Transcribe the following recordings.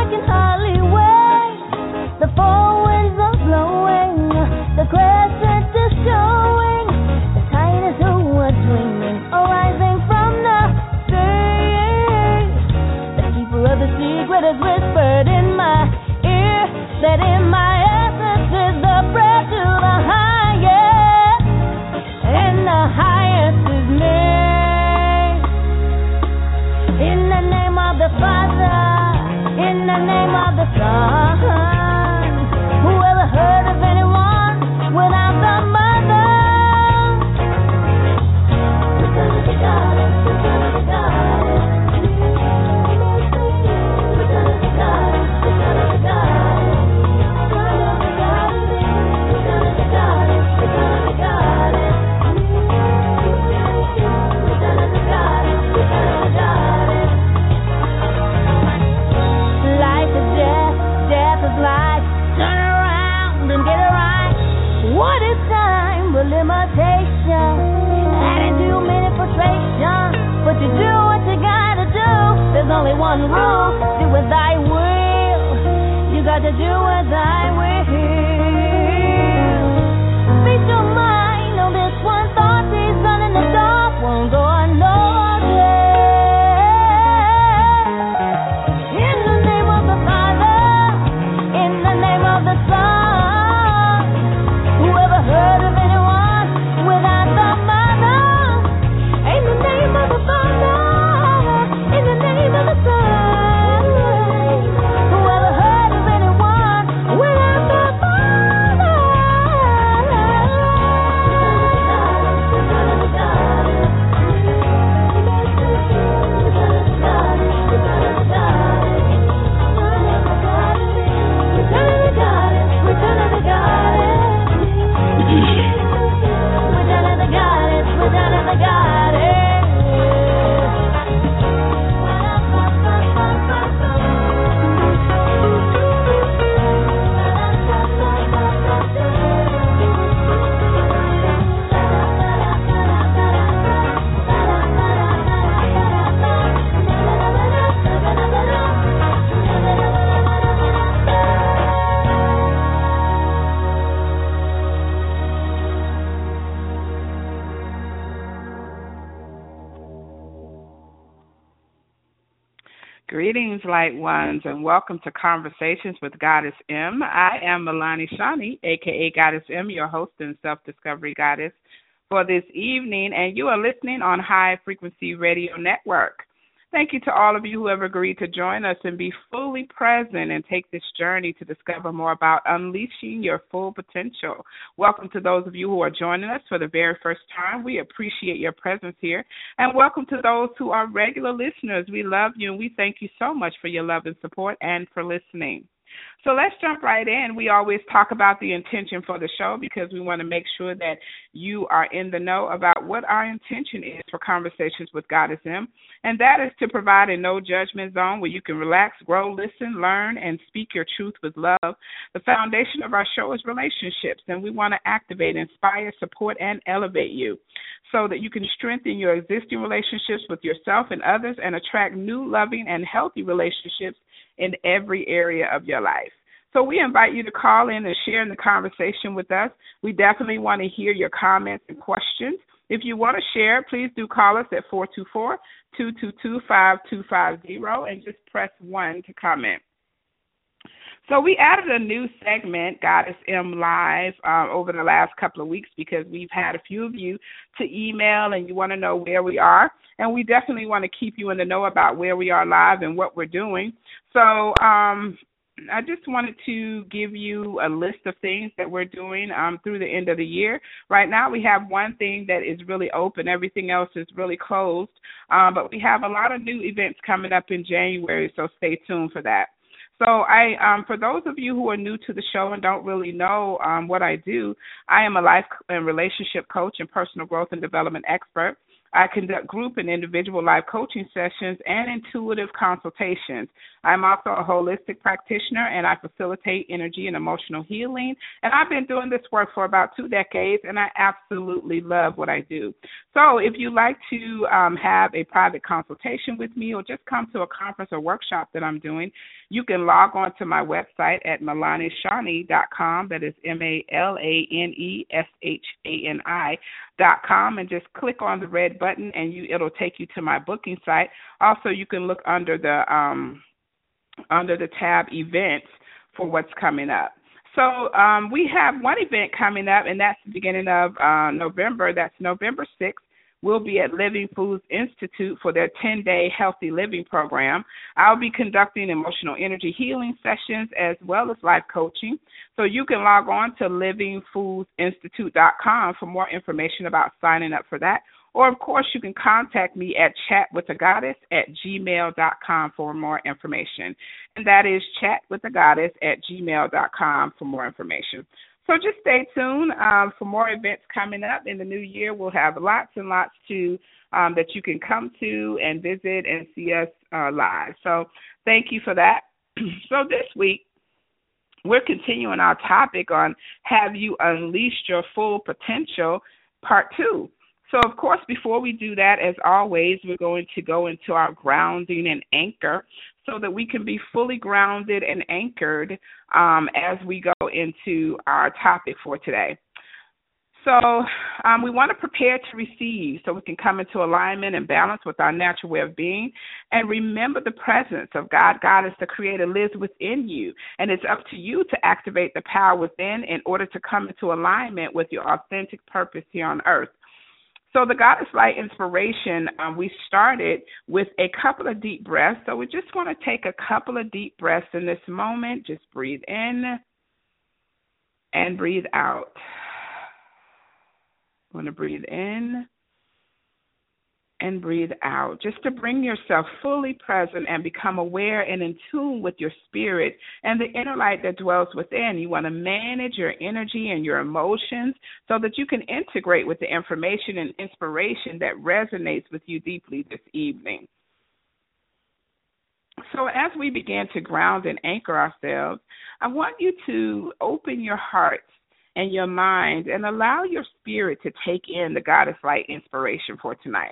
can hardly wait. The four winds are blowing, the crescent is showing. The tide is who are dreaming, arising from the sea. The keeper of the secret has whispered in my ear that in my essence is the prayer to the highest, and the highest is me. In the name of the Father, in the name of the Son. Whoever heard of anyone without the mother? Return of the goddess, return of the goddess. Return of the goddess, return of the goddess. Return of the goddess, return of the goddess, return of the goddess. Return of the goddess, return of the goddess. Life is death, death is life. Turn around and get it right. What is time but limitation? Adding too many frustrations. But you do what you gotta do. There's only one rule. Do as thy will. You got to do as thy will. Feed your mind on this one thought. These sun in the dark won't go unnoticed. In the name of the Father, in the name of the Son. Whoever heard of anyone without the mother? In the name of the Father, in the name of the Son. Whoever heard of anyone without the mother? Greetings, light ones, and welcome to Conversations with Goddess M. I am Milani Shani, a.k.a. Goddess M, your host and self-discovery goddess for this evening, and you are listening on High Frequency Radio Network. Thank you to all of you who have agreed to join us and be fully present and take this journey to discover more about unleashing your full potential. Welcome to those of you who are joining us for the very first time. We appreciate your presence here. And welcome to those who are regular listeners. We love you and we thank you so much for your love and support and for listening. So let's jump right in. We always talk about the intention for the show because we want to make sure that you are in the know about what our intention is for Conversations with Goddess M, and that is to provide a no-judgment zone where you can relax, grow, listen, learn, and speak your truth with love. The foundation of our show is relationships, and we want to activate, inspire, support, and elevate you so that you can strengthen your existing relationships with yourself and others and attract new, loving, and healthy relationships in every area of your life. So we invite you to call in and share in the conversation with us. We definitely want to hear your comments and questions. If you want to share, please do call us at 424-222-5250 and just press 1 to comment. So we added a new segment, Goddess M Live, over the last couple of weeks because we've had a few of you to email and you want to know where we are. And we definitely want to keep you in the know about where we are live and what we're doing. So I just wanted to give you a list of things that we're doing through the end of the year. Right now we have one thing that is really open. Everything else is really closed. But we have a lot of new events coming up in January, so stay tuned for that. So for those of you who are new to the show and don't really know what I do, I am a life and relationship coach and personal growth and development expert. I conduct group and individual life coaching sessions and intuitive consultations. I'm also a holistic practitioner, and I facilitate energy and emotional healing. And I've been doing this work for about 2 decades, and I absolutely love what I do. So if you'd like to have a private consultation with me or just come to a conference or workshop that I'm doing, you can log on to my website at MelanieShani.com. That is MALANESHANI.com, and just click on the red button, and it'll take you to my booking site. Also, you can look under the tab events for what's coming up. So we have one event coming up, and that's the beginning of November. That's November 6th. We'll be at Living Foods Institute for their 10-day healthy living program. I'll be conducting emotional energy healing sessions as well as life coaching. So you can log on to livingfoodsinstitute.com for more information about signing up for that. Or, of course, you can contact me at chatwiththegoddess@gmail.com for more information. And that is chatwiththegoddess@gmail.com for more information. So just stay tuned for more events coming up in the new year. We'll have lots and lots that you can come to and visit and see us live. So thank you for that. So this week, we're continuing our topic on Have You Unleashed Your Full Potential, Part 2. So, of course, before we do that, as always, we're going to go into our grounding and anchor so that we can be fully grounded and anchored as we go into our topic for today. So we want to prepare to receive so we can come into alignment and balance with our natural way of being, and remember the presence of God, Goddess, the Creator, lives within you, and it's up to you to activate the power within in order to come into alignment with your authentic purpose here on earth. So the Goddess Light Inspiration, we started with a couple of deep breaths. So we just want to take a couple of deep breaths in this moment. Just breathe in and breathe out. You want to breathe in and breathe out, just to bring yourself fully present and become aware and in tune with your spirit and the inner light that dwells within. You want to manage your energy and your emotions so that you can integrate with the information and inspiration that resonates with you deeply this evening. So as we begin to ground and anchor ourselves, I want you to open your heart and your mind and allow your spirit to take in the Goddess Light Inspiration for tonight.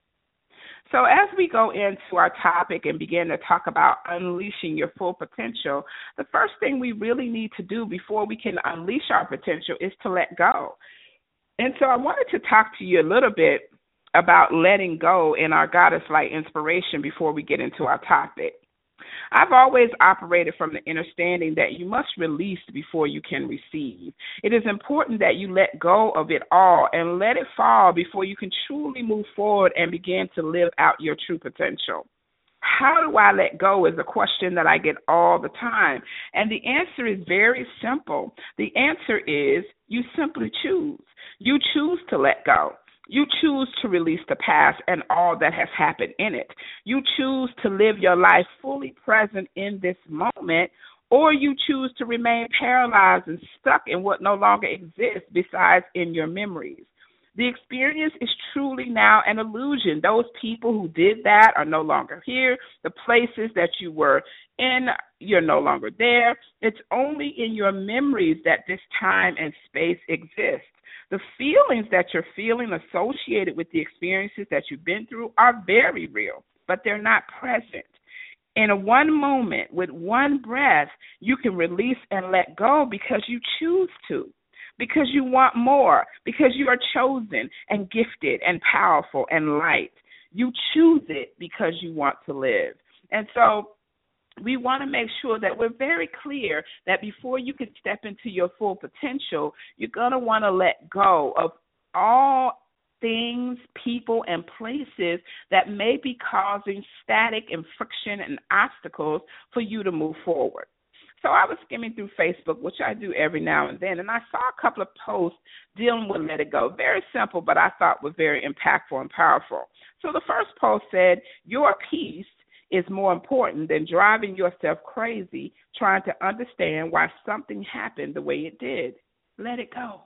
So as we go into our topic and begin to talk about unleashing your full potential, the first thing we really need to do before we can unleash our potential is to let go. And so I wanted to talk to you a little bit about letting go in our Goddess Light Inspiration before we get into our topic. I've always operated from the understanding that you must release before you can receive. It is important that you let go of it all and let it fall before you can truly move forward and begin to live out your true potential. How do I let go is a question that I get all the time. And the answer is very simple. The answer is you simply choose. You choose to let go. You choose to release the past and all that has happened in it. You choose to live your life fully present in this moment, or you choose to remain paralyzed and stuck in what no longer exists besides in your memories. The experience is truly now an illusion. Those people who did that are no longer here. The places that you were in, you're no longer there. It's only in your memories that this time and space exists. The feelings that you're feeling associated with the experiences that you've been through are very real, but they're not present. In a one moment, with one breath, you can release and let go because you choose to, because you want more, because you are chosen and gifted and powerful and light. You choose it because you want to live. And so we want to make sure that we're very clear that before you can step into your full potential, you're going to want to let go of all things, people, and places that may be causing static and friction and obstacles for you to move forward. So I was skimming through Facebook, which I do every now and then, and I saw a couple of posts dealing with let it go. Very simple, but I thought were very impactful and powerful. So the first post said, your peace is more important than driving yourself crazy trying to understand why something happened the way it did. Let it go.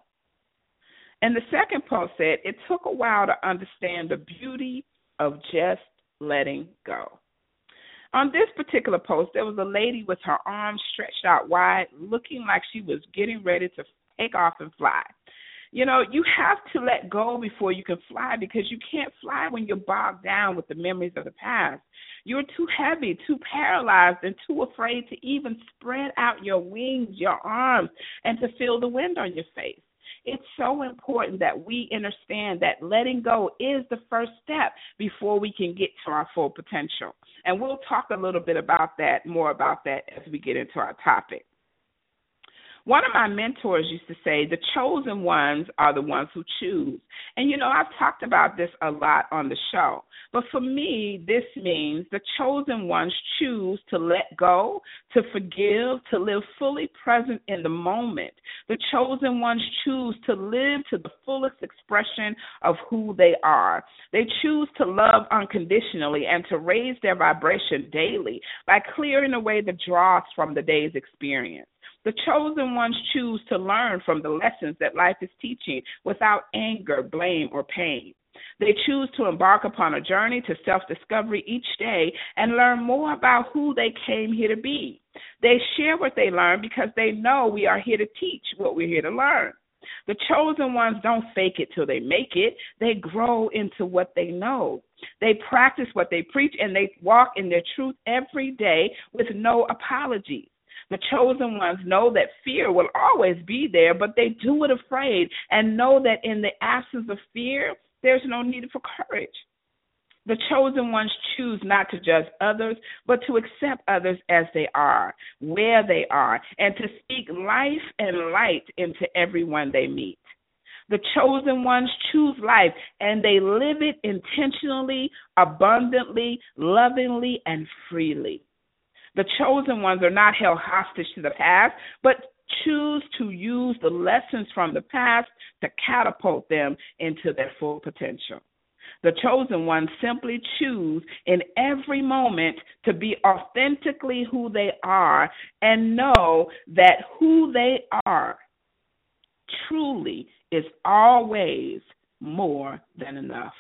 And the second post said, it took a while to understand the beauty of just letting go. On this particular post, there was a lady with her arms stretched out wide, looking like she was getting ready to take off and fly. You have to let go before you can fly, because you can't fly when you're bogged down with the memories of the past. You're too heavy, too paralyzed, and too afraid to even spread out your wings, your arms, and to feel the wind on your face. It's so important that we understand that letting go is the first step before we can get to our full potential. And we'll talk a little bit more about that as we get into our topic. One of my mentors used to say, the chosen ones are the ones who choose. And, I've talked about this a lot on the show. But for me, this means the chosen ones choose to let go, to forgive, to live fully present in the moment. The chosen ones choose to live to the fullest expression of who they are. They choose to love unconditionally and to raise their vibration daily by clearing away the dross from the day's experience. The chosen ones choose to learn from the lessons that life is teaching without anger, blame, or pain. They choose to embark upon a journey to self-discovery each day and learn more about who they came here to be. They share what they learn because they know we are here to teach what we're here to learn. The chosen ones don't fake it till they make it. They grow into what they know. They practice what they preach, and they walk in their truth every day with no apologies. The chosen ones know that fear will always be there, but they do it afraid and know that in the absence of fear, there's no need for courage. The chosen ones choose not to judge others, but to accept others as they are, where they are, and to speak life and light into everyone they meet. The chosen ones choose life, and they live it intentionally, abundantly, lovingly, and freely. The chosen ones are not held hostage to the past, but choose to use the lessons from the past to catapult them into their full potential. The chosen ones simply choose in every moment to be authentically who they are and know that who they are truly is always more than enough.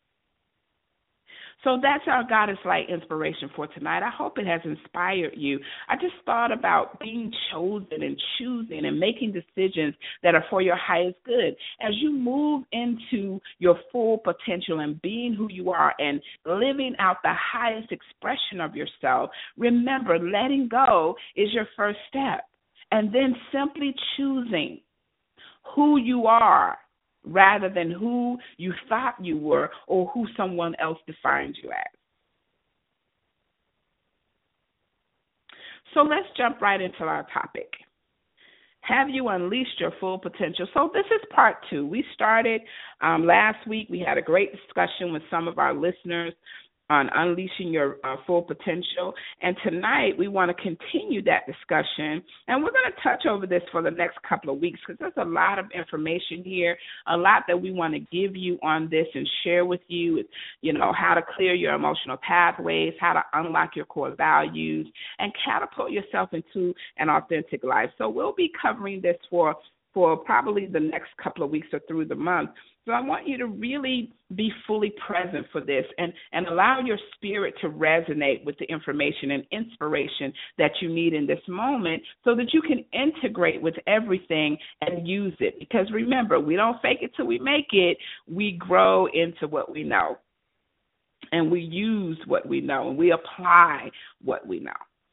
So that's our Goddess Light inspiration for tonight. I hope it has inspired you. I just thought about being chosen and choosing and making decisions that are for your highest good. As you move into your full potential and being who you are and living out the highest expression of yourself, remember, letting go is your first step. And then simply choosing who you are, rather than who you thought you were or who someone else defined you as. So let's jump right into our topic. Have you unleashed your full potential? So this is part 2. We started last week. We had a great discussion with some of our listeners on unleashing your full potential. And tonight we want to continue that discussion. And we're going to touch over this for the next couple of weeks because there's a lot of information here, a lot that we want to give you on this and share with you, how to clear your emotional pathways, how to unlock your core values, and catapult yourself into an authentic life. So we'll be covering this for probably the next couple of weeks or through the month. So I want you to really be fully present for this and allow your spirit to resonate with the information and inspiration that you need in this moment so that you can integrate with everything and use it. Because remember, we don't fake it till we make it. We grow into what we know. And we use what we know. And we apply what we know.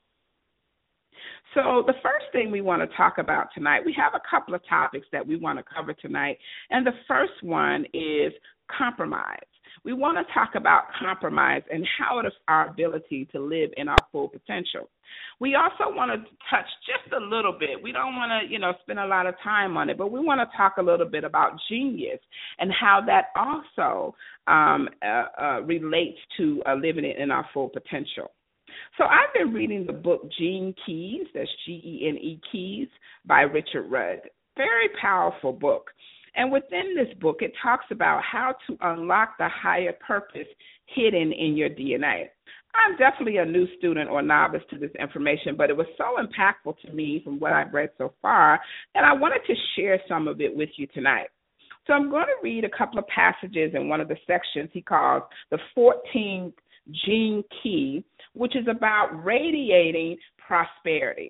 So the first thing we want to talk about tonight, we have a couple of topics that we want to cover tonight. And the first one is compromise. We want to talk about compromise and how it is our ability to live in our full potential. We also want to touch just a little bit. We don't want to, spend a lot of time on it, but we want to talk a little bit about genius and how that also relates to living it in our full potential. So I've been reading the book Gene Keys, that's Gene Keys, by Richard Rudd. Very powerful book. And within this book, it talks about how to unlock the higher purpose hidden in your DNA. I'm definitely a new student or novice to this information, but it was so impactful to me from what I've read so far, and I wanted to share some of it with you tonight. So I'm going to read a couple of passages in one of the sections he calls the 14th Gene Key, which is about radiating prosperity.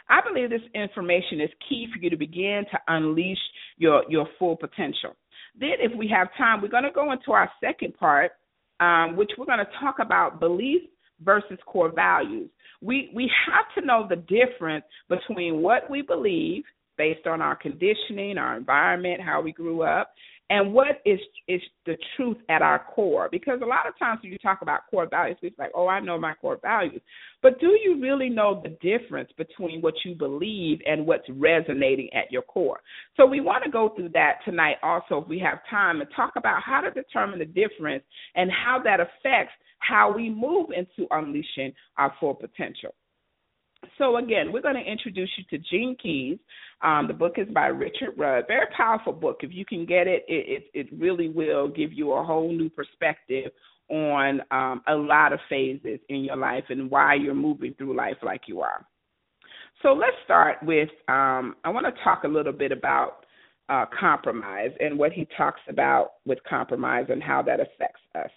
I believe this information is key for you to begin to unleash your full potential. Then, if we have time, we're going to go into our second part, which we're going to talk about belief versus core values. We have to know the difference between what we believe based on our conditioning, our environment, how we grew up, and what is the truth at our core. Because a lot of times when you talk about core values, it's like, oh, I know my core values. But do you really know the difference between what you believe and what's resonating at your core? So we want to go through that tonight also, if we have time, and talk about how to determine the difference and how that affects how we move into unleashing our full potential. So, again, we're going to introduce you to Gene Keys. The book is by Richard Rudd. Very powerful book. If you can get it, it really will give you a whole new perspective on a lot of phases in your life and why you're moving through life like you are. So let's start with, I want to talk a little bit about compromise and what he talks about with compromise and how that affects us.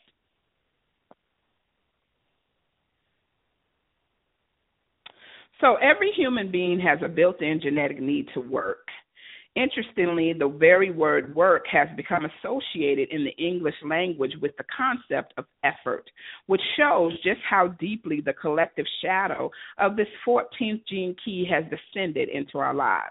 So every human being has a built-in genetic need to work. Interestingly, the very word work has become associated in the English language with the concept of effort, which shows just how deeply the collective shadow of this 14th gene key has descended into our lives.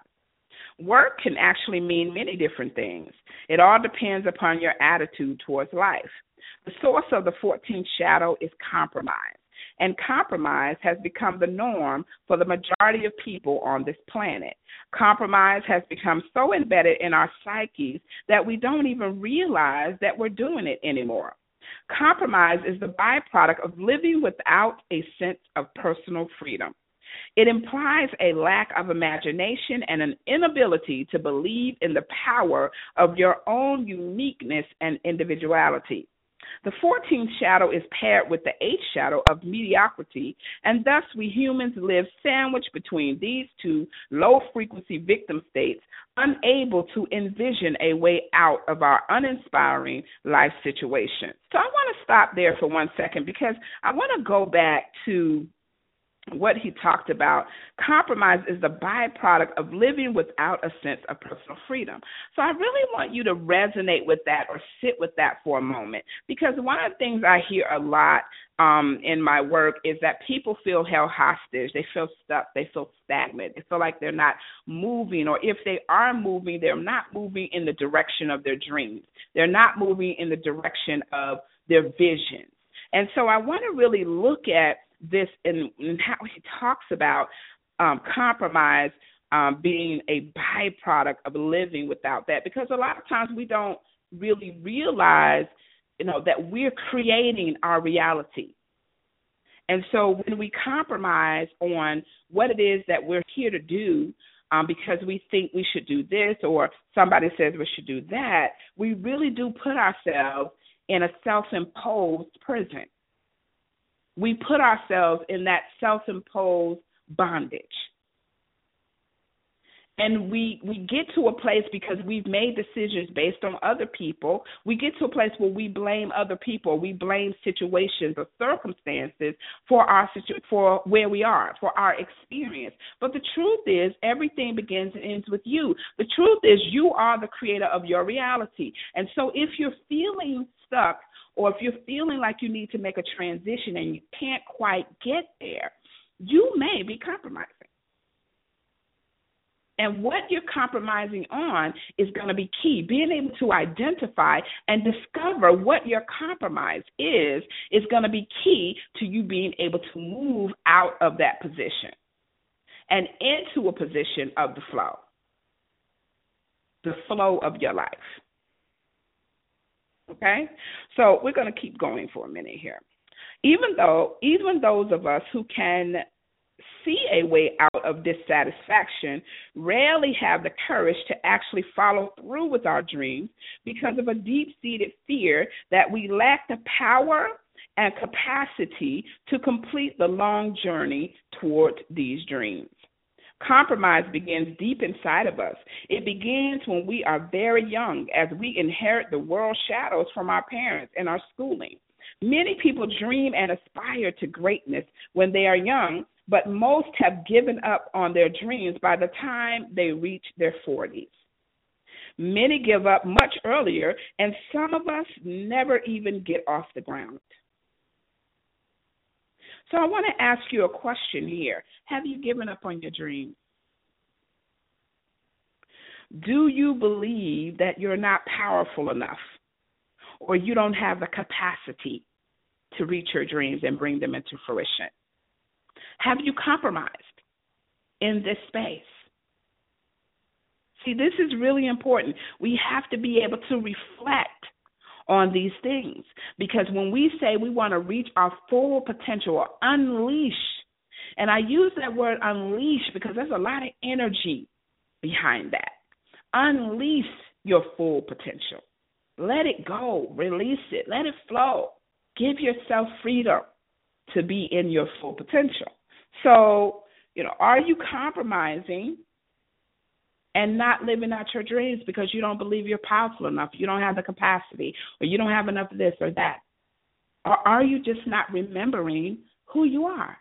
Work can actually mean many different things. It all depends upon your attitude towards life. The source of the 14th shadow is compromise. And compromise has become the norm for the majority of people on this planet. Compromise has become so embedded in our psyches that we don't even realize that we're doing it anymore. Compromise is the byproduct of living without a sense of personal freedom. It implies a lack of imagination and an inability to believe in the power of your own uniqueness and individuality. The 14th shadow is paired with the 8th shadow of mediocrity, and thus we humans live sandwiched between these two low-frequency victim states, unable to envision a way out of our uninspiring life situation. So I want to stop there for 1 second because I want to go back to what he talked about. Compromise is the byproduct of living without a sense of personal freedom. So I really want you to resonate with that or sit with that for a moment, because one of the things I hear a lot in my work is that people feel held hostage. They feel stuck. They feel stagnant. They feel like they're not moving, or if they are moving, they're not moving in the direction of their dreams. They're not moving in the direction of their visions. And so I want to really look at this and how he talks about compromise being a byproduct of living without that, because a lot of times we don't really realize, that we're creating our reality. And so when we compromise on what it is that we're here to do, because we think we should do this or somebody says we should do that, we really do put ourselves in a self-imposed prison. We put ourselves in that self-imposed bondage. And we get to a place because we've made decisions based on other people. We get to a place where we blame other people. We blame situations or circumstances for where we are, for our experience. But the truth is, everything begins and ends with you. The truth is, you are the creator of your reality. And so if you're feeling stuck, or if you're feeling like you need to make a transition and you can't quite get there, you may be compromising. And what you're compromising on is going to be key. Being able to identify and discover what your compromise is going to be key to you being able to move out of that position and into a position of the flow of your life. Okay? So we're going to keep going for a minute here. Even those of us who can see a way out of dissatisfaction rarely have the courage to actually follow through with our dreams because of a deep-seated fear that we lack the power and capacity to complete the long journey toward these dreams. Compromise begins deep inside of us. It begins when we are very young, as we inherit the world shadows from our parents and our schooling. Many people dream and aspire to greatness when they are young, but most have given up on their dreams by the time they reach their 40s. Many give up much earlier, and some of us never even get off the ground. So I want to ask you a question here. Have you given up on your dreams? Do you believe that you're not powerful enough, or you don't have the capacity to reach your dreams and bring them into fruition? Have you compromised in this space? See, this is really important. We have to be able to reflect on these things, because when we say we want to reach our full potential or unleash, and I use that word unleash because there's a lot of energy behind that. Unleash your full potential. Let it go. Release it. Let it flow. Give yourself freedom to be in your full potential. So, are you compromising and not living out your dreams because you don't believe you're powerful enough, you don't have the capacity, or you don't have enough of this or that? Or are you just not remembering who you are?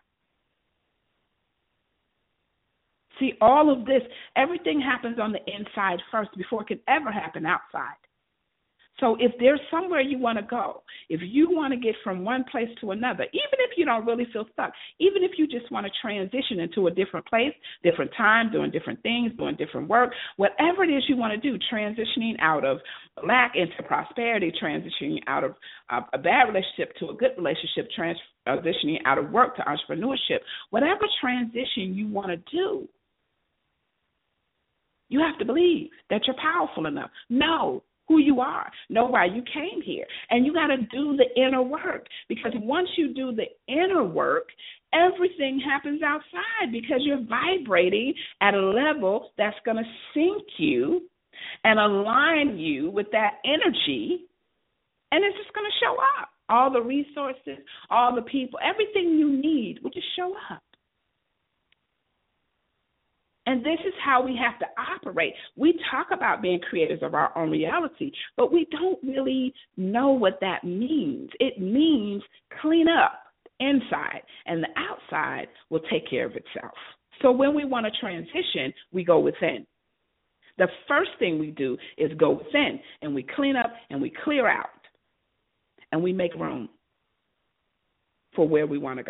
See, all of this, everything happens on the inside first before it can ever happen outside. So if there's somewhere you want to go, if you want to get from one place to another, even if you don't really feel stuck, even if you just want to transition into a different place, different time, doing different things, doing different work, whatever it is you want to do, transitioning out of lack into prosperity, transitioning out of a bad relationship to a good relationship, transitioning out of work to entrepreneurship, whatever transition you want to do, you have to believe that you're powerful enough. Know who you are. Know why you came here. And you got to do the inner work, because once you do the inner work, everything happens outside, because you're vibrating at a level that's going to sync you and align you with that energy, and it's just going to show up. All the resources, all the people, everything you need will just show up. And this is how we have to operate. We talk about being creators of our own reality, but we don't really know what that means. It means clean up inside, and the outside will take care of itself. So when we want to transition, we go within. The first thing we do is go within, and we clean up and we clear out, and we make room for where we want to go.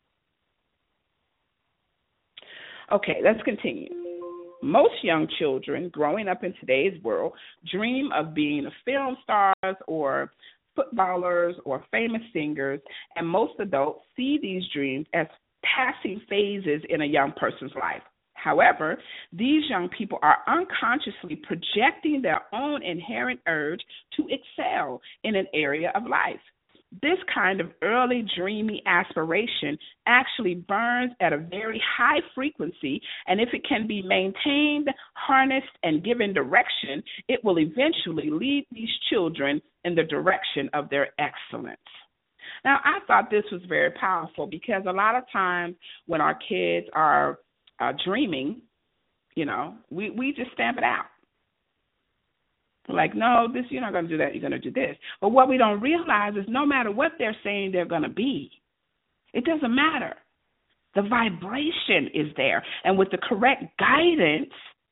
Okay, let's continue. Most young children growing up in today's world dream of being film stars or footballers or famous singers, and most adults see these dreams as passing phases in a young person's life. However, these young people are unconsciously projecting their own inherent urge to excel in an area of life. This kind of early dreamy aspiration actually burns at a very high frequency, and if it can be maintained, harnessed, and given direction, it will eventually lead these children in the direction of their excellence. Now, I thought this was very powerful, because a lot of times when our kids are dreaming, we just stamp it out. Like, no, this, you're not going to do that, you're going to do this. But what we don't realize is no matter what they're saying they're going to be, it doesn't matter. The vibration is there. And with the correct guidance,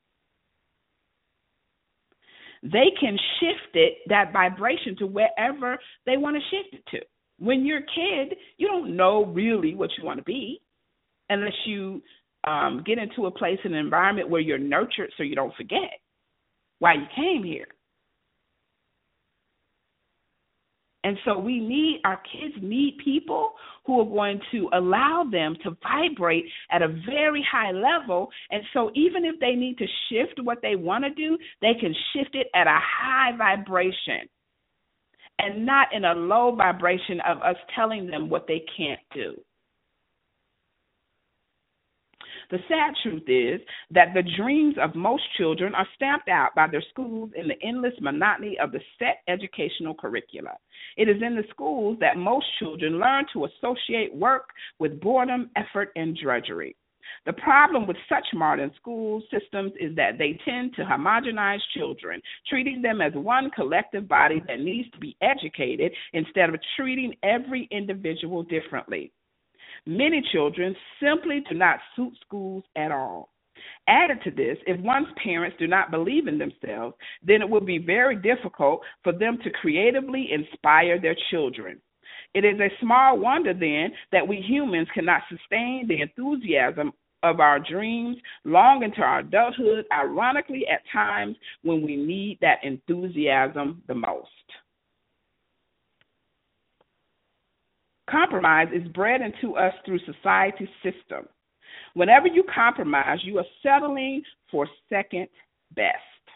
they can shift that vibration to wherever they want to shift it to. When you're a kid, you don't know really what you want to be unless you get into a place, an environment where you're nurtured so you don't forget why you came here. And so our kids need people who are going to allow them to vibrate at a very high level. And so even if they need to shift what they want to do, they can shift it at a high vibration and not in a low vibration of us telling them what they can't do. The sad truth is that the dreams of most children are stamped out by their schools in the endless monotony of the set educational curricula. It is in the schools that most children learn to associate work with boredom, effort, and drudgery. The problem with such modern school systems is that they tend to homogenize children, treating them as one collective body that needs to be educated instead of treating every individual differently. Many children simply do not suit schools at all. Added to this, if one's parents do not believe in themselves, then it will be very difficult for them to creatively inspire their children. It is a small wonder, then, that we humans cannot sustain the enthusiasm of our dreams long into our adulthood, ironically, at times when we need that enthusiasm the most. Compromise is bred into us through society's system. Whenever you compromise, you are settling for second best.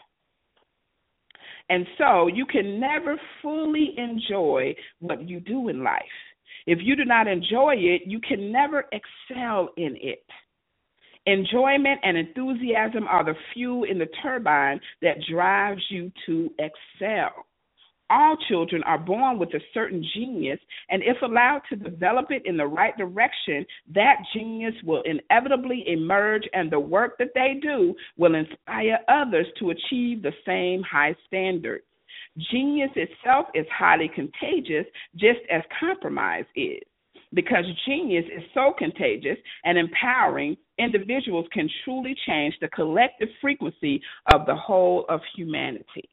And so you can never fully enjoy what you do in life. If you do not enjoy it, you can never excel in it. Enjoyment and enthusiasm are the fuel in the turbine that drives you to excel. All children are born with a certain genius, and if allowed to develop it in the right direction, that genius will inevitably emerge, and the work that they do will inspire others to achieve the same high standard. Genius itself is highly contagious, just as compromise is. Because genius is so contagious and empowering, individuals can truly change the collective frequency of the whole of humanity.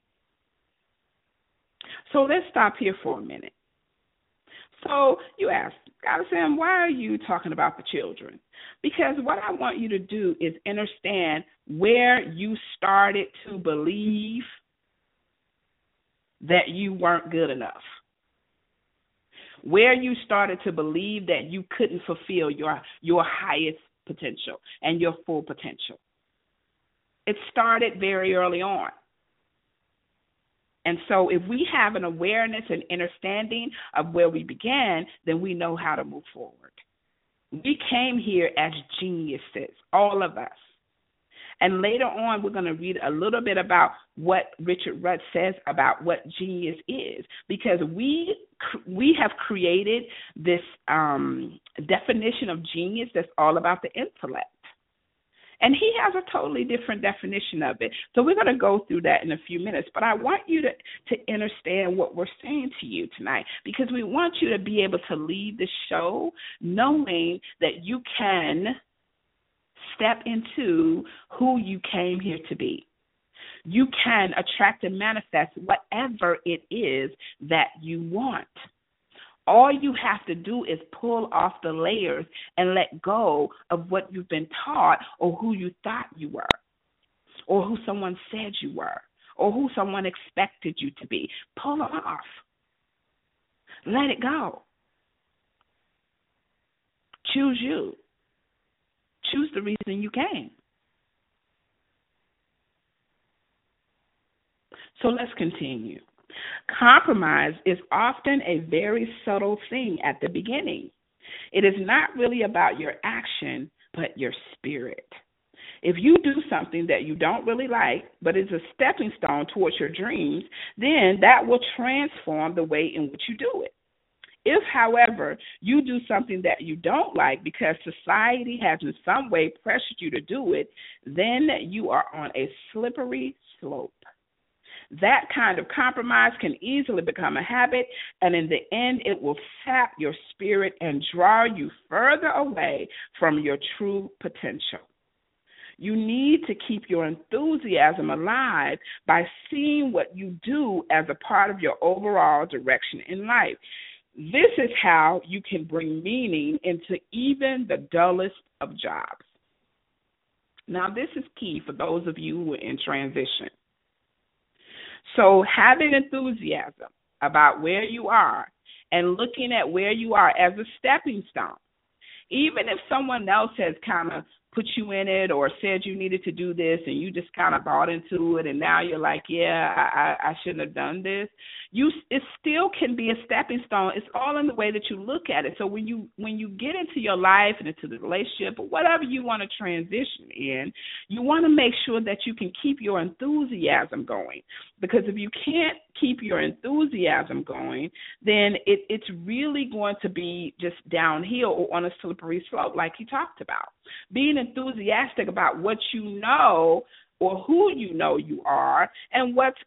So let's stop here for a minute. So you ask, God Sam, why are you talking about the children? Because what I want you to do is understand where you started to believe that you weren't good enough. Where you started to believe that you couldn't fulfill your highest potential and your full potential. It started very early on. And so if we have an awareness and understanding of where we began, then we know how to move forward. We came here as geniuses, all of us. And later on, we're going to read a little bit about what Richard Rudd says about what genius is, because we have created this definition of genius that's all about the intellect. And he has a totally different definition of it. So we're going to go through that in a few minutes. But I want you to understand what we're saying to you tonight, because we want you to be able to leave the show knowing that you can step into who you came here to be. You can attract and manifest whatever it is that you want. All you have to do is pull off the layers and let go of what you've been taught, or who you thought you were, or who someone said you were, or who someone expected you to be. Pull it off. Let it go. Choose you. Choose the reason you came. So let's continue. Compromise is often a very subtle thing at the beginning. It is not really about your action, but your spirit. If you do something that you don't really like, but is a stepping stone towards your dreams, then that will transform the way in which you do it. If, however, you do something that you don't like because society has in some way pressured you to do it, then you are on a slippery slope. That kind of compromise can easily become a habit, and in the end, it will sap your spirit and draw you further away from your true potential. You need to keep your enthusiasm alive by seeing what you do as a part of your overall direction in life. This is how you can bring meaning into even the dullest of jobs. Now, this is key for those of you who are in transition. So having enthusiasm about where you are and looking at where you are as a stepping stone, even if someone else has kind of put you in it or said you needed to do this and you just kind of bought into it and now you're like, yeah, I shouldn't have done this. It still can be a stepping stone. It's all in the way that you look at it. So when you get into your life and into the relationship or whatever you want to transition in, you want to make sure that you can keep your enthusiasm going. Because if you can't keep your enthusiasm going, then it's really going to be just downhill or on a slippery slope like you talked about. Being enthusiastic about what you know or who you know you are and what's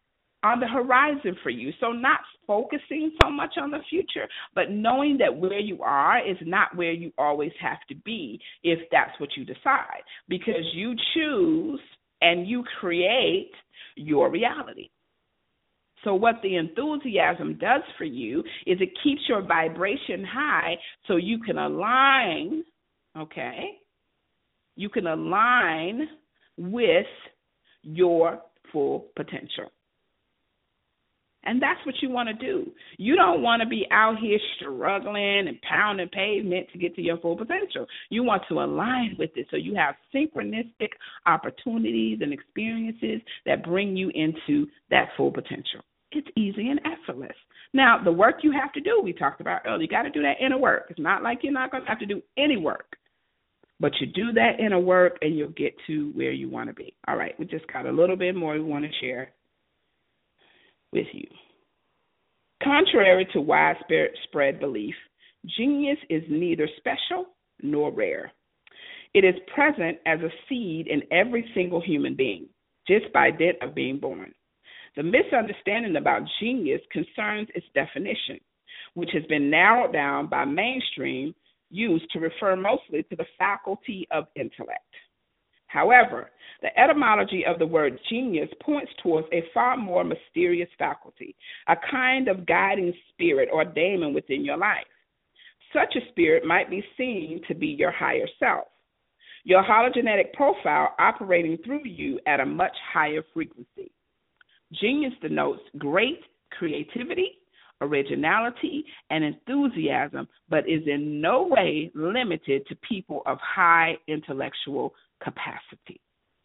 on the horizon for you. So not focusing so much on the future, but knowing that where you are is not where you always have to be if that's what you decide, because you choose and you create your reality. So what the enthusiasm does for you is it keeps your vibration high so you can align, okay? You can align with your full potential. And that's what you want to do. You don't want to be out here struggling and pounding pavement to get to your full potential. You want to align with it so you have synchronistic opportunities and experiences that bring you into that full potential. It's easy and effortless. Now, the work you have to do, we talked about earlier, you got to do that inner work. It's not like you're not going to have to do any work, but you do that inner work and you'll get to where you want to be. All right, we just got a little bit more we want to share with you. Contrary to widespread belief, genius is neither special nor rare. It is present as a seed in every single human being, just by dint of being born. The misunderstanding about genius concerns its definition, which has been narrowed down by mainstream use to refer mostly to the faculty of intellect. However, the etymology of the word genius points towards a far more mysterious faculty, a kind of guiding spirit or daemon within your life. Such a spirit might be seen to be your higher self, your hologenetic profile operating through you at a much higher frequency. Genius denotes great creativity, originality, and enthusiasm, but is in no way limited to people of high intellectual capacity.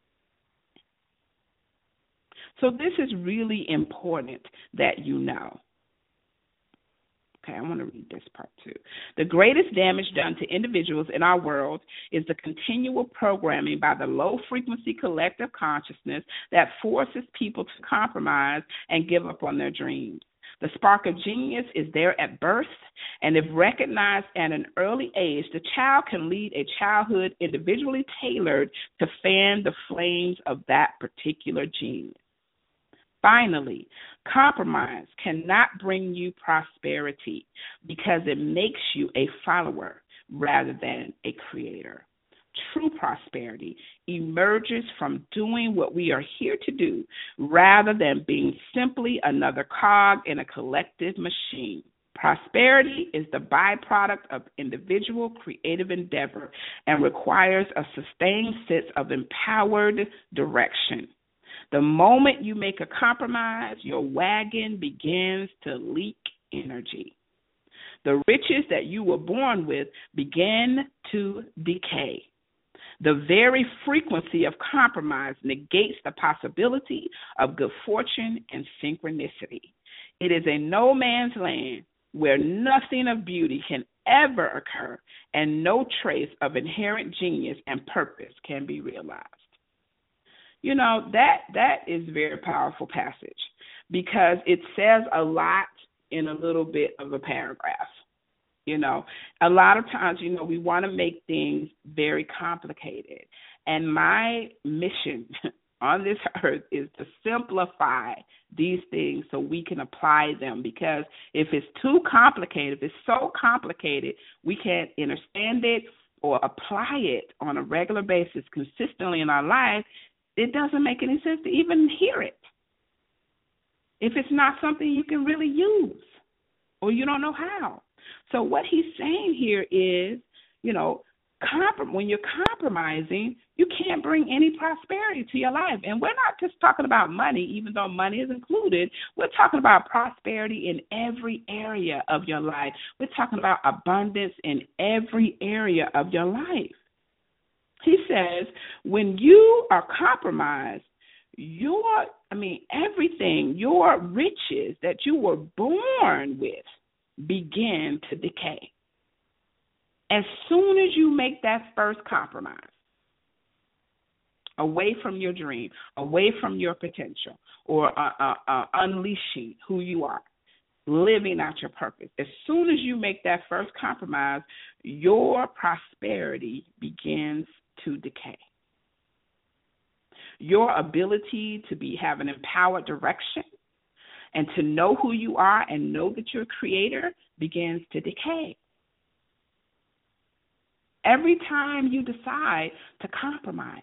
So this is really important that you know. Okay, I want to read this part too. The greatest damage done to individuals in our world is the continual programming by the low-frequency collective consciousness that forces people to compromise and give up on their dreams. The spark of genius is there at birth, and if recognized at an early age, the child can lead a childhood individually tailored to fan the flames of that particular genius. Finally, compromise cannot bring you prosperity because it makes you a follower rather than a creator. True prosperity emerges from doing what we are here to do rather than being simply another cog in a collective machine. Prosperity is the byproduct of individual creative endeavor and requires a sustained sense of empowered direction. The moment you make a compromise, your wagon begins to leak energy. The riches that you were born with begin to decay. The very frequency of compromise negates the possibility of good fortune and synchronicity. It is a no man's land where nothing of beauty can ever occur and no trace of inherent genius and purpose can be realized. You know, that is a very powerful passage because it says a lot in a little bit of a paragraph. You know, a lot of times, you know, we want to make things very complicated. And my mission on this earth is to simplify these things so we can apply them, because if it's too complicated, if it's so complicated, we can't understand it or apply it on a regular basis consistently in our life, it doesn't make any sense to even hear it. If it's not something you can really use or you don't know how. So what he's saying here is, you know, when you're compromising, you can't bring any prosperity to your life. And we're not just talking about money, even though money is included. We're talking about prosperity in every area of your life. We're talking about abundance in every area of your life. He says, when you are compromised, everything, your riches that you were born with begin to decay. As soon as you make that first compromise, away from your dream, away from your potential, or unleashing who you are, living out your purpose, as soon as you make that first compromise, your prosperity begins to decay. Your ability to have an empowered direction And to know who you are and know that you're a creator begins to decay. Every time you decide to compromise.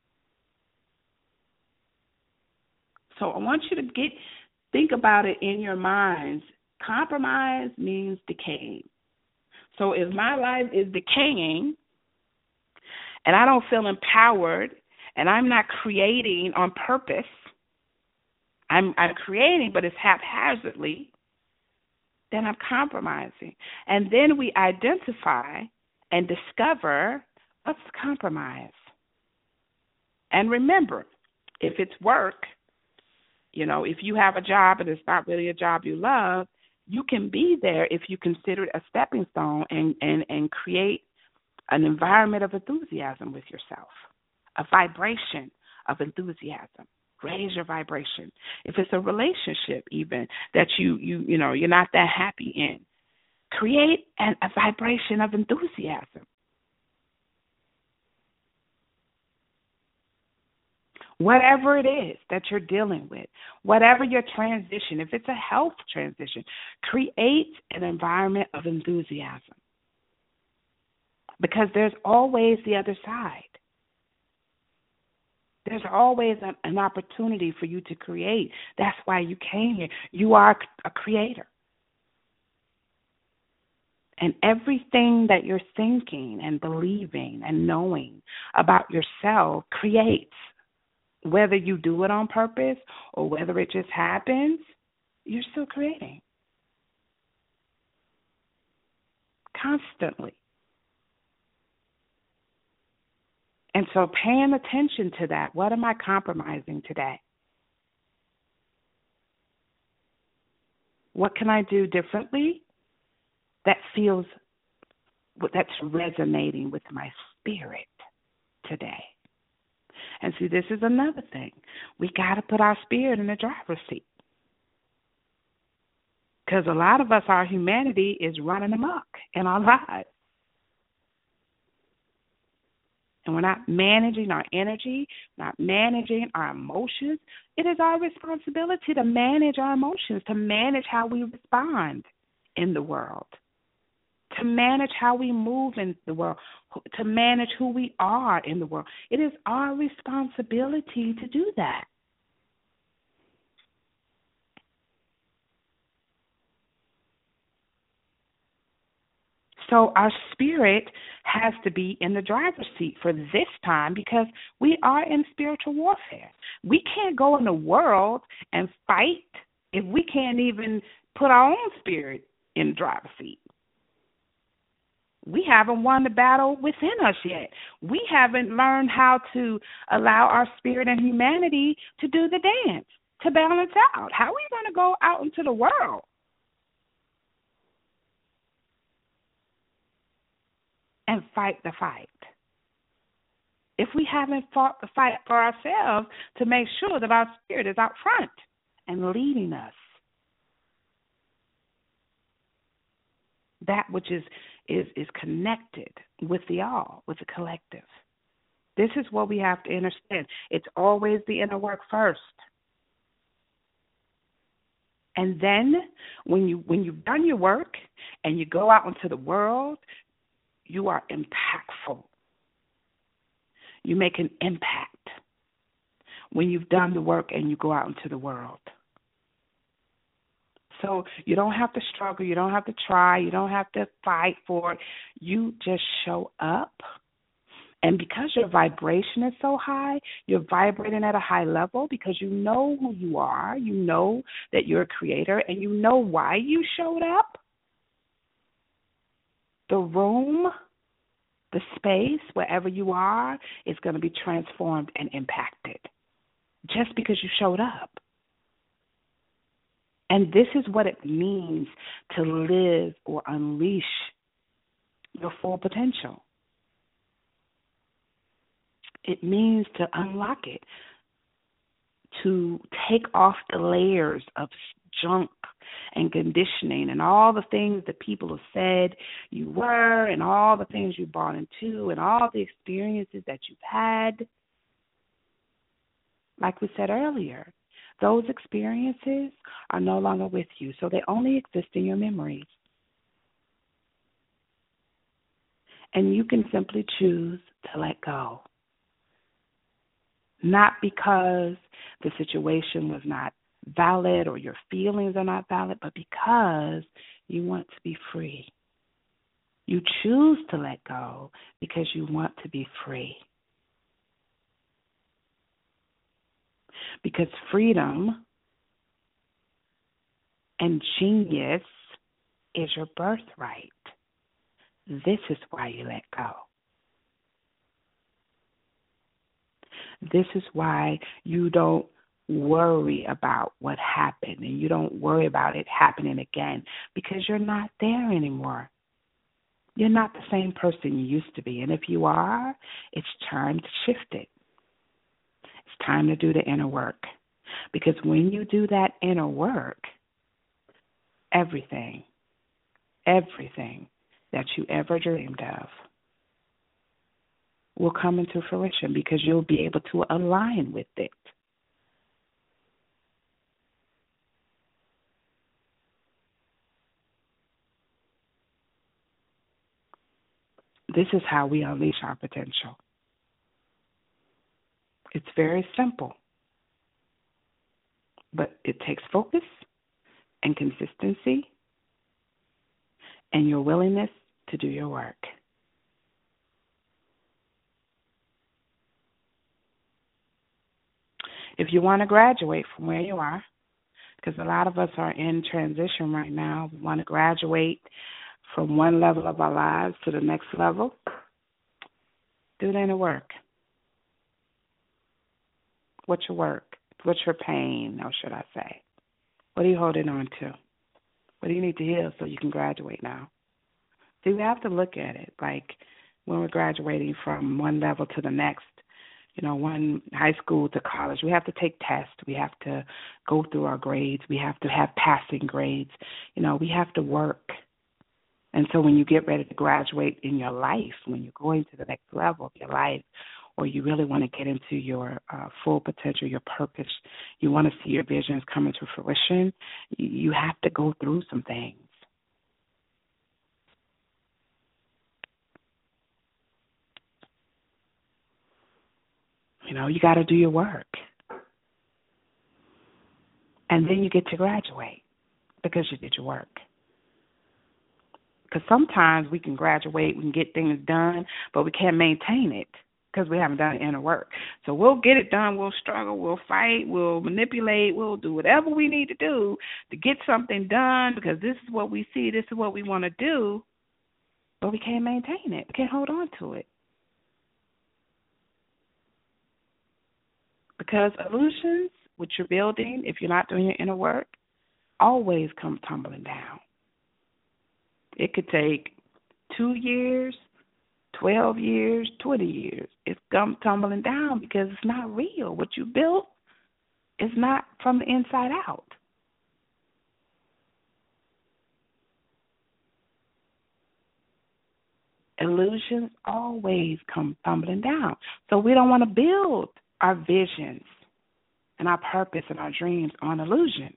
So I want you to think about it in your minds. Compromise means decaying. So if my life is decaying and I don't feel empowered and I'm not creating on purpose, I'm creating, but it's haphazardly, then I'm compromising. And then we identify and discover what's compromise. And remember, if it's work, if you have a job and it's not really a job you love, you can be there if you consider it a stepping stone and create an environment of enthusiasm with yourself, a vibration of enthusiasm. Raise your vibration. If it's a relationship even that you're not that happy in, create a vibration of enthusiasm. Whatever it is that you're dealing with, whatever your transition, if it's a health transition, create an environment of enthusiasm. Because there's always the other side. There's always an opportunity for you to create. That's why you came here. You are a creator. And everything that you're thinking and believing and knowing about yourself creates. Whether you do it on purpose or whether it just happens, you're still creating. Constantly. And so paying attention to that, what am I compromising today? What can I do differently that's resonating with my spirit today? And see, this is another thing. We got to put our spirit in the driver's seat. Because a lot of us, our humanity is running amok in our lives. And we're not managing our energy, not managing our emotions. It is our responsibility to manage our emotions, to manage how we respond in the world, to manage how we move in the world, to manage who we are in the world. It is our responsibility to do that. So our spirit has to be in the driver's seat for this time because we are in spiritual warfare. We can't go in the world and fight if we can't even put our own spirit in the driver's seat. We haven't won the battle within us yet. We haven't learned how to allow our spirit and humanity to do the dance, to balance out. How are we going to go out into the world and fight the fight if we haven't fought the fight for ourselves to make sure that our spirit is out front and leading us? That which is connected with the all, with the collective. This is what we have to understand. It's always the inner work first. And then when you've done your work and you go out into the world, you are impactful. You make an impact when you've done the work and you go out into the world. So you don't have to struggle. You don't have to try. You don't have to fight for it. You just show up. And because your vibration is so high, you're vibrating at a high level because you know who you are. You know that you're a creator and you know why you showed up. The room, the space, wherever you are, is going to be transformed and impacted just because you showed up. And this is what it means to live or unleash your full potential. It means to unlock it, to take off the layers of junk and conditioning and all the things that people have said you were and all the things you bought into and all the experiences that you've had. Like we said earlier, those experiences are no longer with you, so they only exist in your memories. And you can simply choose to let go. Not because the situation was not valid or your feelings are not valid, but because you want to be free. You choose to let go because you want to be free. Because freedom and genius is your birthright. This is why you let go. This is why you don't worry about what happened and you don't worry about it happening again, because you're not there anymore. You're not the same person you used to be. And if you are, it's time to shift it. It's time to do the inner work. Because when you do that inner work, everything that you ever dreamed of will come into fruition because you'll be able to align with it. This is how we unleash our potential. It's very simple, but it takes focus and consistency and your willingness to do your work. If you want to graduate from where you are, because a lot of us are in transition right now, we want to graduate from one level of our lives to the next level, do the inner work. What's your work? What's your pain, or should I say? What are you holding on to? What do you need to heal so you can graduate now? See, we have to look at it like when we're graduating from one level to the next, one high school to college. We have to take tests. We have to go through our grades. We have to have passing grades. We have to work. And so when you get ready to graduate in your life, when you're going to the next level of your life, or you really want to get into your full potential, your purpose, you want to see your visions come into fruition, you have to go through some things. You got to do your work. And then you get to graduate because you did your work. Because sometimes we can graduate, we can get things done, but we can't maintain it because we haven't done the inner work. So we'll get it done, we'll struggle, we'll fight, we'll manipulate, we'll do whatever we need to do to get something done because this is what we see, this is what we want to do, but we can't maintain it. We can't hold on to it. Because illusions, which you're building, if you're not doing your inner work, always come tumbling down. It could take 2 years, 12 years, 20 years. It's come tumbling down because it's not real. What you built is not from the inside out. Illusions always come tumbling down. So we don't want to build our visions and our purpose and our dreams on illusions.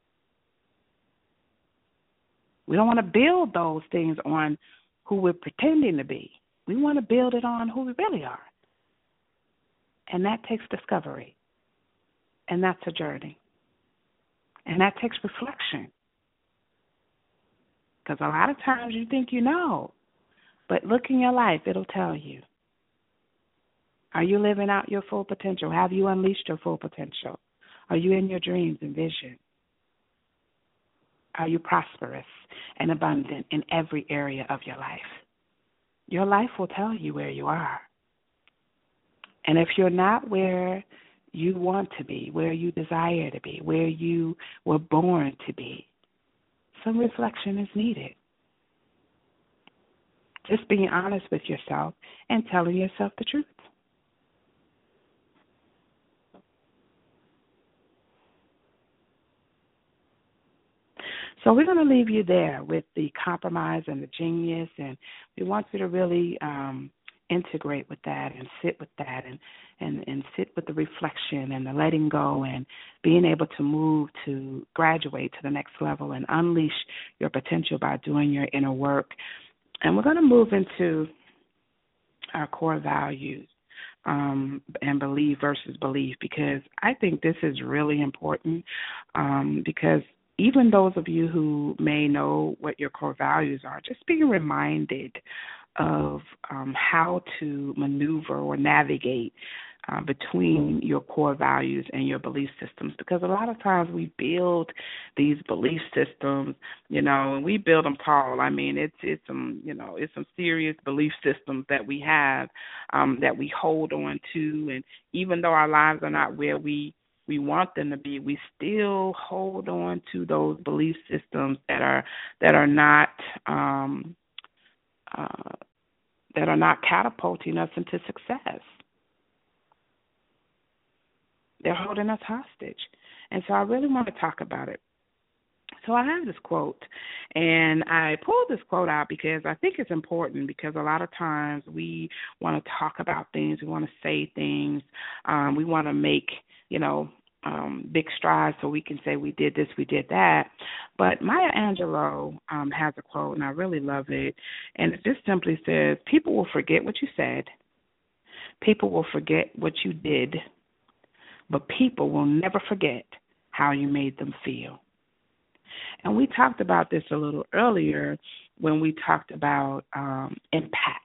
We don't want to build those things on who we're pretending to be. We want to build it on who we really are. And that takes discovery. And that's a journey. And that takes reflection. Because a lot of times you think you know, but look in your life, it'll tell you. Are you living out your full potential? Have you unleashed your full potential? Are you in your dreams and vision? Are you prosperous and abundant in every area of your life? Your life will tell you where you are. And if you're not where you want to be, where you desire to be, where you were born to be, some reflection is needed. Just being honest with yourself and telling yourself the truth. So we're going to leave you there with the compromise and the genius, and we want you to really integrate with that and sit with that and sit with the reflection and the letting go and being able to move to graduate to the next level and unleash your potential by doing your inner work. And we're going to move into our core values and believe versus belief, because I think this is really important, because even those of you who may know what your core values are, just being reminded of how to maneuver or navigate between your core values and your belief systems, because a lot of times we build these belief systems, and we build them tall. I mean, it's some serious belief systems that we have that we hold on to, and even though our lives are not where we want them to be, we still hold on to those belief systems that are not catapulting us into success. They're holding us hostage. And so I really want to talk about it. So I have this quote, and I pulled this quote out because I think it's important, because a lot of times we want to talk about things, we want to say things, we want to make, big strides so we can say we did this, we did that. But Maya Angelou has a quote, and I really love it, and it just simply says, people will forget what you said, people will forget what you did, but people will never forget how you made them feel. And we talked about this a little earlier when we talked about impact.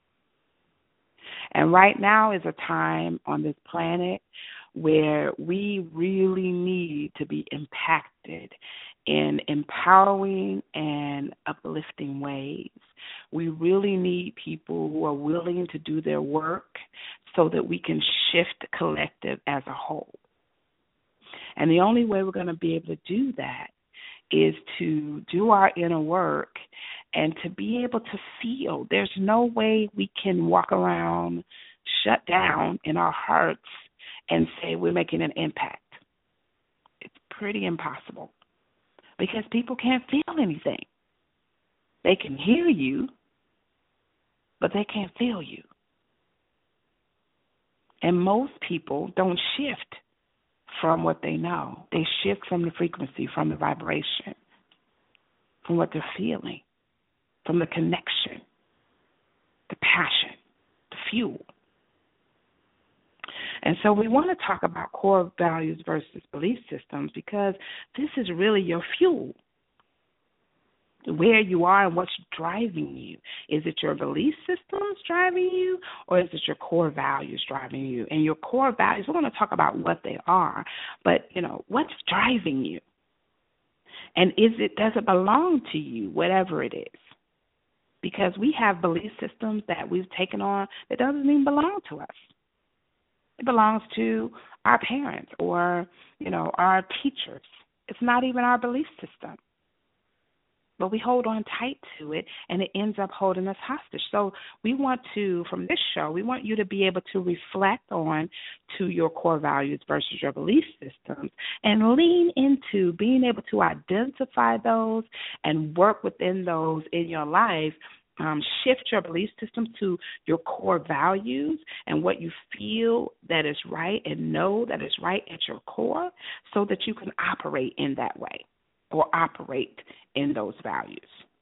And right now is a time on this planet where we really need to be impacted in empowering and uplifting ways. We really need people who are willing to do their work so that we can shift the collective as a whole. And the only way we're going to be able to do that is to do our inner work and to be able to feel. There's no way we can walk around shut down in our hearts and say we're making an impact. It's pretty impossible, because people can't feel anything. They can hear you, but they can't feel you. And most people don't shift from what they know. They shift from the frequency, from the vibration, from what they're feeling, from the connection, the passion, the fuel. And so we want to talk about core values versus belief systems, because this is really your fuel. Where you are and what's driving you. Is it your belief systems driving you, or is it your core values driving you? And your core values, we're going to talk about what they are, but, what's driving you? And does it belong to you, whatever it is? Because we have belief systems that we've taken on that doesn't even belong to us. It belongs to our parents or, our teachers. It's not even our belief system. But we hold on tight to it, and it ends up holding us hostage. So we want to, from this show, we want you to be able to reflect on to your core values versus your belief systems, and lean into being able to identify those and work within those in your life. Shift your belief system to your core values and what you feel that is right, and know that is right at your core, so that you can operate in that way, or operate in those values.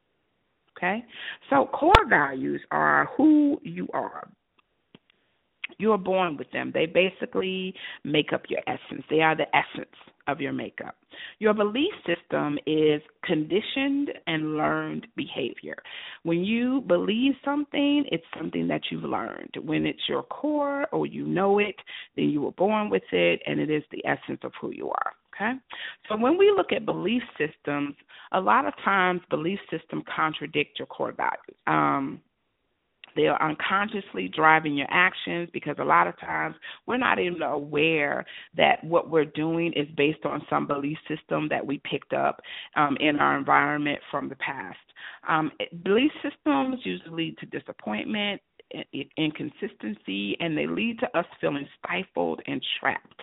Okay? So core values are who you are. You are born with them. They basically make up your essence. They are the essence of your makeup. Your belief system is conditioned and learned behavior. When you believe something, it's something that you've learned. When it's your core, or you know it, then you were born with it, and it is the essence of who you are. Okay? So when we look at belief systems, a lot of times belief systems contradict your core values. They are unconsciously driving your actions, because a lot of times we're not even aware that what we're doing is based on some belief system that we picked up in our environment from the past. Belief systems usually lead to disappointment, inconsistency, and they lead to us feeling stifled and trapped,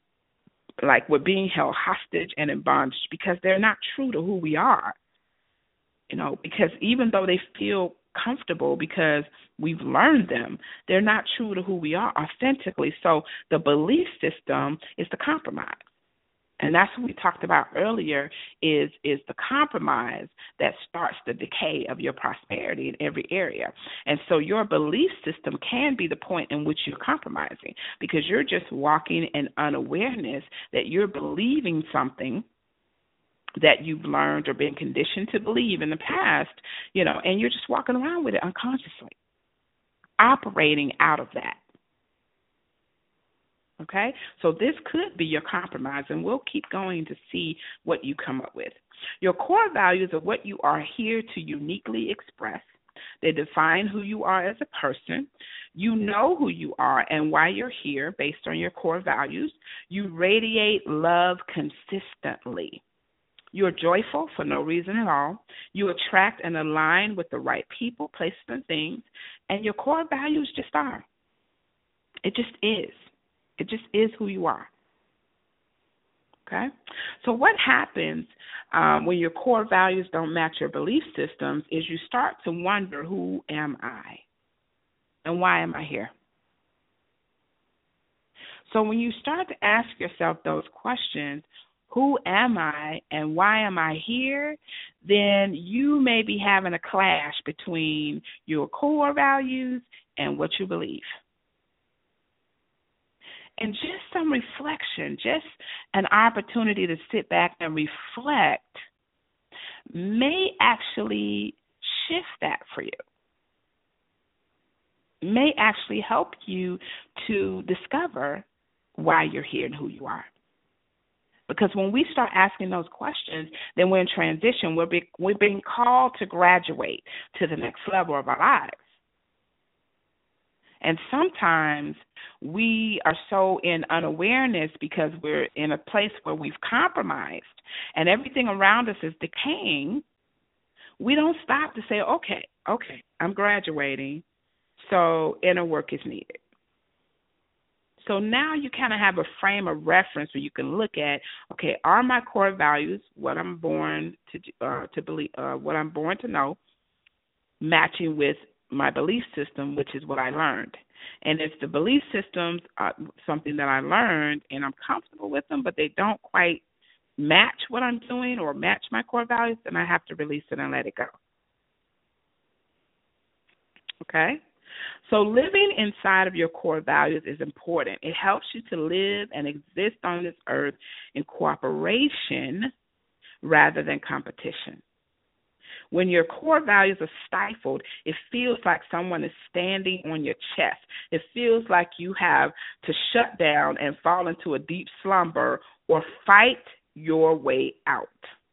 like we're being held hostage and in bondage, because they're not true to who we are. Because even though they feel comfortable because we've learned them. They're not true to who we are authentically. So the belief system is the compromise. And that's what we talked about earlier is the compromise that starts the decay of your prosperity in every area. And so your belief system can be the point in which you're compromising because you're just walking in unawareness that you're believing something that you've learned or been conditioned to believe in the past, and you're just walking around with it unconsciously, operating out of that. Okay? So this could be your compromise, and we'll keep going to see what you come up with. Your core values are what you are here to uniquely express. They define who you are as a person. You know who you are and why you're here based on your core values. You radiate love consistently. You're joyful for no reason at all. You attract and align with the right people, places, and things. And your core values just are. It just is. It just is who you are. Okay? So what happens when your core values don't match your belief systems is you start to wonder, who am I? And why am I here? So when you start to ask yourself those questions, who am I and why am I here, then you may be having a clash between your core values and what you believe. And just some reflection, just an opportunity to sit back and reflect may actually shift that for you, may actually help you to discover why you're here and who you are. Because when we start asking those questions, then we're in transition. We're being called to graduate to the next level of our lives. And sometimes we are so in unawareness because we're in a place where we've compromised and everything around us is decaying. We don't stop to say, okay, I'm graduating, so inner work is needed. So now you kind of have a frame of reference where you can look at, okay, are my core values, what I'm born to believe, what I'm born to know, matching with my belief system, which is what I learned. And if the belief systems are something that I learned and I'm comfortable with them, but they don't quite match what I'm doing or match my core values, then I have to release it and let it go. Okay? So living inside of your core values is important. It helps you to live and exist on this earth in cooperation rather than competition. When your core values are stifled, it feels like someone is standing on your chest. It feels like you have to shut down and fall into a deep slumber or fight your way out.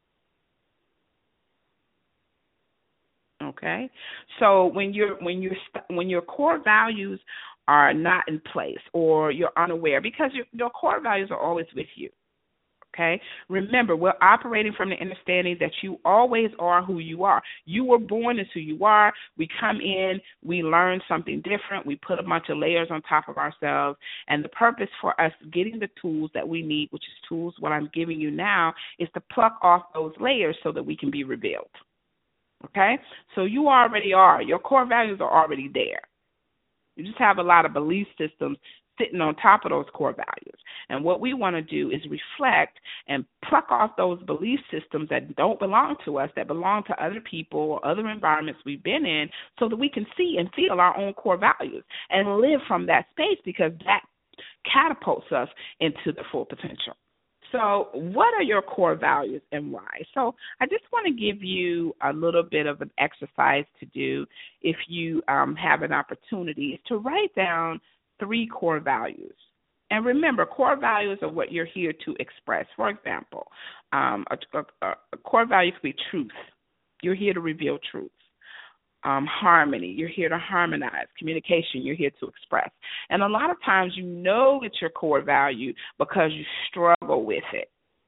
Okay? So when your core values are not in place or you're unaware, because your core values are always with you. Okay? Remember, we're operating from the understanding that you always are who you are. You were born as who you are. We come in, we learn something different. We put a bunch of layers on top of ourselves. And the purpose for us getting the tools that we need, which is tools what I'm giving you now, is to pluck off those layers so that we can be revealed. Okay? So you already are. Your core values are already there. You just have a lot of belief systems sitting on top of those core values. And what we want to do is reflect and pluck off those belief systems that don't belong to us, that belong to other people or other environments we've been in, so that we can see and feel our own core values and live from that space, because that catapults us into the full potential. So what are your core values and why? So I just want to give you a little bit of an exercise to do if you have an opportunity, is to write down 3 core values. And remember, core values are what you're here to express. For example, a core value could be truth. You're here to reveal truth. Harmony, you're here to harmonize. Communication, you're here to express. And a lot of times you know it's your core value because you struggle with it.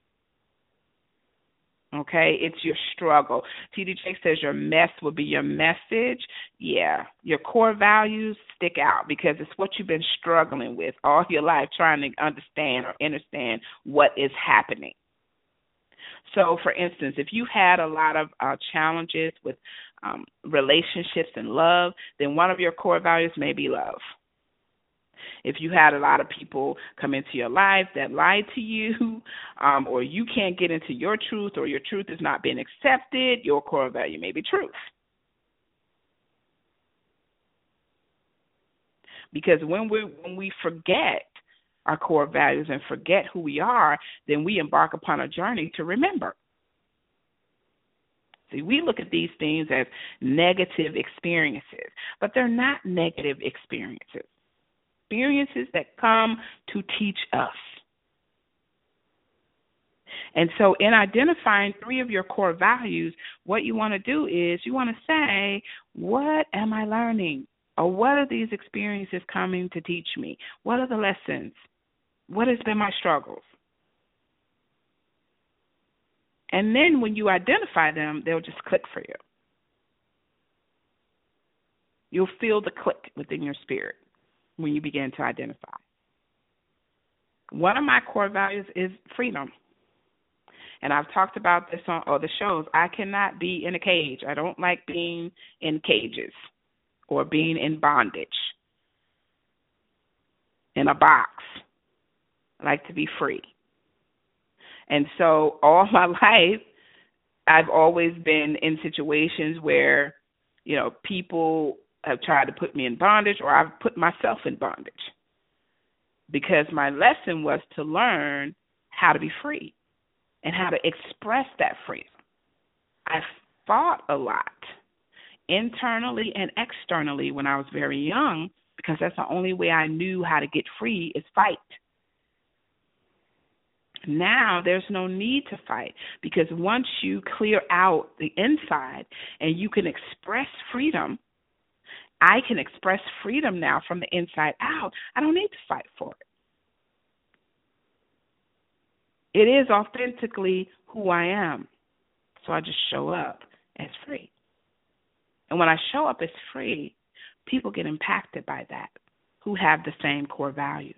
Okay, it's your struggle. T.D. Jakes says your mess will be your message. Yeah, your core values stick out because it's what you've been struggling with all your life, trying to understand or understand what is happening. So, for instance, if you had a lot of challenges with relationships and love, then one of your core values may be love. If you had a lot of people come into your life that lied to you, or you can't get into your truth, or your truth is not being accepted, your core value may be truth. Because when we forget our core values and forget who we are, then we embark upon a journey to remember. See, we look at these things as negative experiences, but they're not negative experiences. Experiences that come to teach us. And so in identifying 3 of your core values, what you want to do is you want to say, what am I learning? Or what are these experiences coming to teach me? What are the lessons? What has been my struggles? And then when you identify them, they'll just click for you. You'll feel the click within your spirit when you begin to identify. One of my core values is freedom. And I've talked about this on other shows. I cannot be in a cage. I don't like being in cages or being in bondage, in a box. I like to be free. And so all my life, I've always been in situations where, people have tried to put me in bondage, or I've put myself in bondage, because my lesson was to learn how to be free and how to express that freedom. I fought a lot, internally and externally, when I was very young, because that's the only way I knew how to get free is fight. Now there's no need to fight, because once you clear out the inside and you can express freedom, I can express freedom now from the inside out. I don't need to fight for it. It is authentically who I am. So I just show up as free. And when I show up as free, people get impacted by that who have the same core values.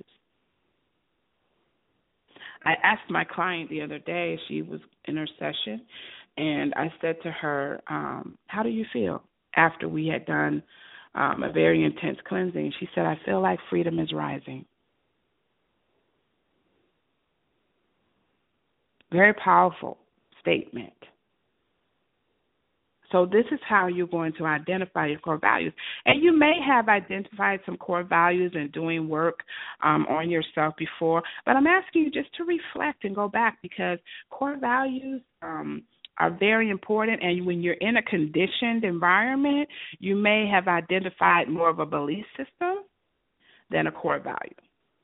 I asked my client the other day, she was in her session, and I said to her, how do you feel after we had done a very intense cleansing? She said, I feel like freedom is rising. Very powerful statement. So this is how you're going to identify your core values. And you may have identified some core values and doing work on yourself before, but I'm asking you just to reflect and go back, because core values are very important. And when you're in a conditioned environment, you may have identified more of a belief system than a core value.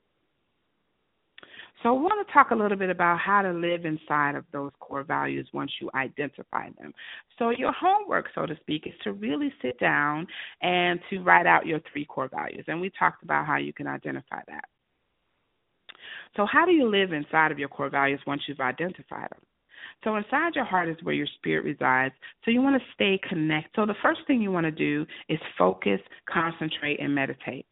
So I want to talk a little bit about how to live inside of those core values once you identify them. So your homework, so to speak, is to really sit down and to write out your 3 core values. And we talked about how you can identify that. So how do you live inside of your core values once you've identified them? So inside your heart is where your spirit resides. So you want to stay connected. So the first thing you want to do is focus, concentrate, and meditate.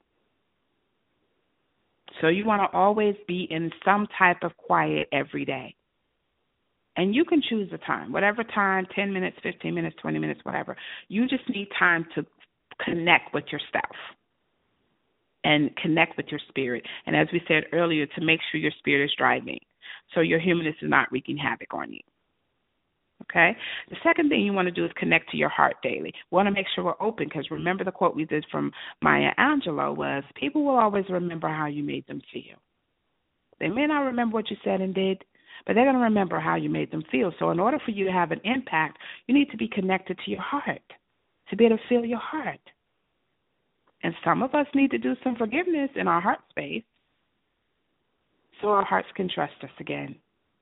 So you want to always be in some type of quiet every day. And you can choose a time, whatever time, 10 minutes, 15 minutes, 20 minutes, whatever. You just need time to connect with yourself and connect with your spirit. And as we said earlier, to make sure your spirit is driving, so your humanness is not wreaking havoc on you. Okay? The second thing you want to do is connect to your heart daily. We want to make sure we're open, because remember the quote we did from Maya Angelou was, people will always remember how you made them feel. They may not remember what you said and did, but they're going to remember how you made them feel. So in order for you to have an impact, you need to be connected to your heart, to be able to feel your heart. And some of us need to do some forgiveness in our heart space so our hearts can trust us again.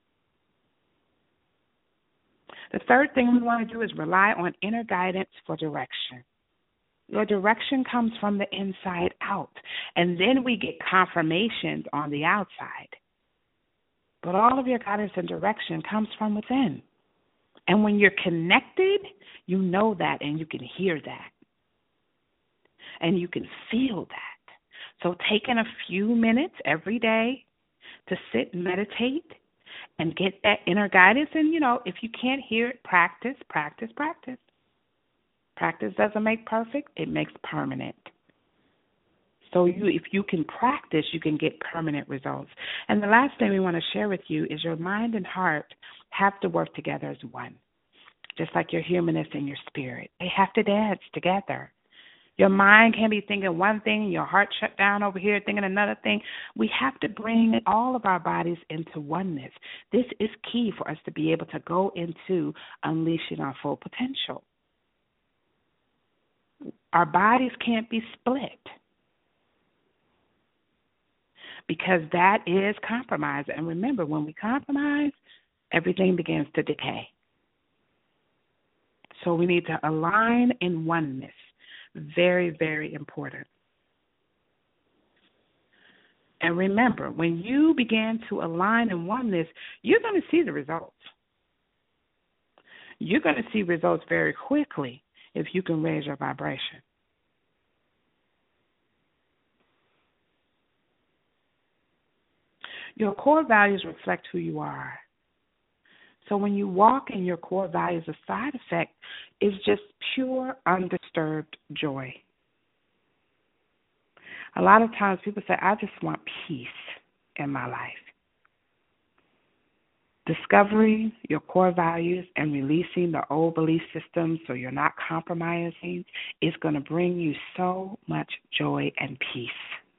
The third thing we want to do is rely on inner guidance for direction. Your direction comes from the inside out, and then we get confirmations on the outside. But all of your guidance and direction comes from within. And when you're connected, you know that, and you can hear that. And you can feel that. So taking a few minutes every day to sit and meditate and get that inner guidance. And, if you can't hear it, practice, practice, practice. Practice doesn't make perfect, it makes permanent. So if you can practice, you can get permanent results. And the last thing we want to share with you is your mind and heart have to work together as one, just like your humanness and your spirit. They have to dance together. Your mind can be thinking one thing, your heart shut down over here thinking another thing. We have to bring all of our bodies into oneness. This is key for us to be able to go into unleashing our full potential. Our bodies can't be split because that is compromise. And remember, when we compromise, everything begins to decay. So we need to align in oneness. Very, very important. And remember, when you begin to align in oneness, you're going to see the results. You're going to see results very quickly if you can raise your vibration. Your core values reflect who you are. So when you walk in your core values, a side effect is just pure, undisturbed joy. A lot of times people say, I just want peace in my life. Discovering your core values and releasing the old belief systems so you're not compromising is going to bring you so much joy and peace.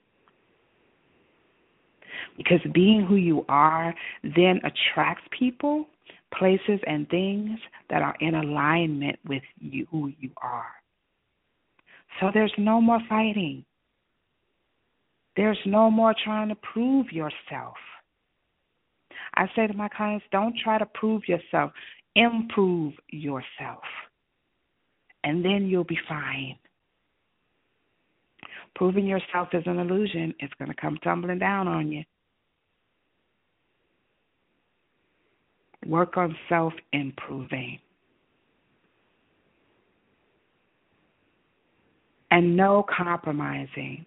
Because being who you are then attracts people, places, and things that are in alignment with you, who you are. So there's no more fighting. There's no more trying to prove yourself. I say to my clients, don't try to prove yourself. Improve yourself. And then you'll be fine. Proving yourself is an illusion. It's going to come tumbling down on you. Work on self-improving. And no compromising.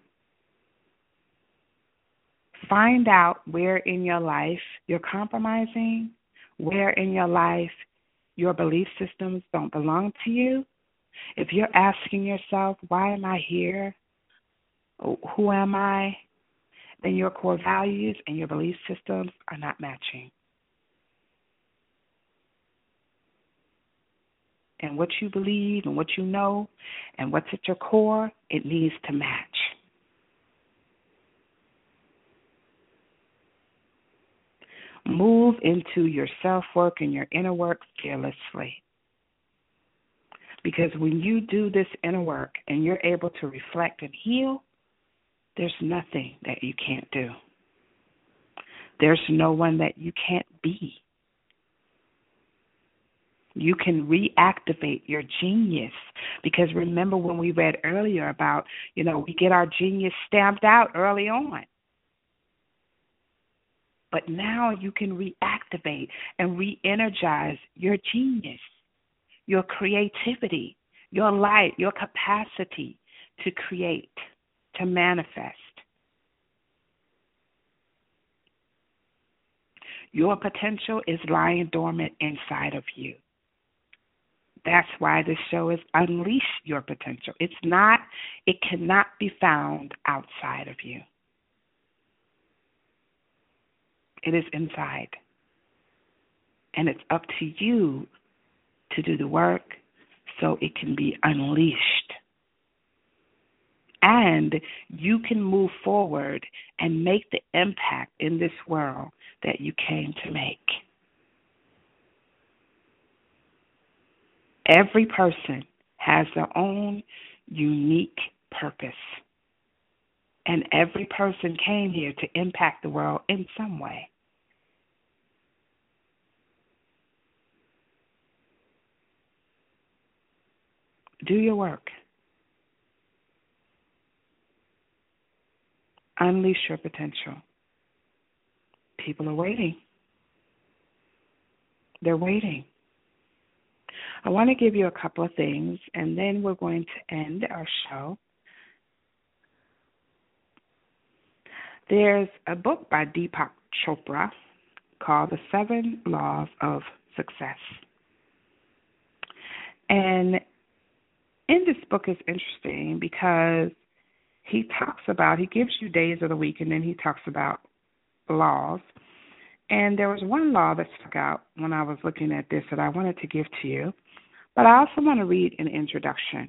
Find out where in your life you're compromising, where in your life your belief systems don't belong to you. If you're asking yourself, why am I here? Who am I? Then your core values and your belief systems are not matching. And what you believe and what you know and what's at your core, it needs to match. Move into your self-work and your inner work fearlessly. Because when you do this inner work and you're able to reflect and heal, there's nothing that you can't do. There's no one that you can't be. You can reactivate your genius. Because remember when we read earlier about, we get our genius stamped out early on. But now you can reactivate and re-energize your genius, your creativity, your light, your capacity to create, to manifest. Your potential is lying dormant inside of you. That's why this show is Unleash Your Potential. It cannot be found outside of you. It is inside. And it's up to you to do the work so it can be unleashed. And you can move forward and make the impact in this world that you came to make. Every person has their own unique purpose. And every person came here to impact the world in some way. Do your work. Unleash your potential. People are waiting. They're waiting. I want to give you a couple of things, and then we're going to end our show. There's a book by Deepak Chopra called The 7 Laws of Success. And in this book is interesting because he gives you days of the week, and then he talks about laws. And there was one law that stuck out when I was looking at this that I wanted to give to you, but I also want to read an introduction.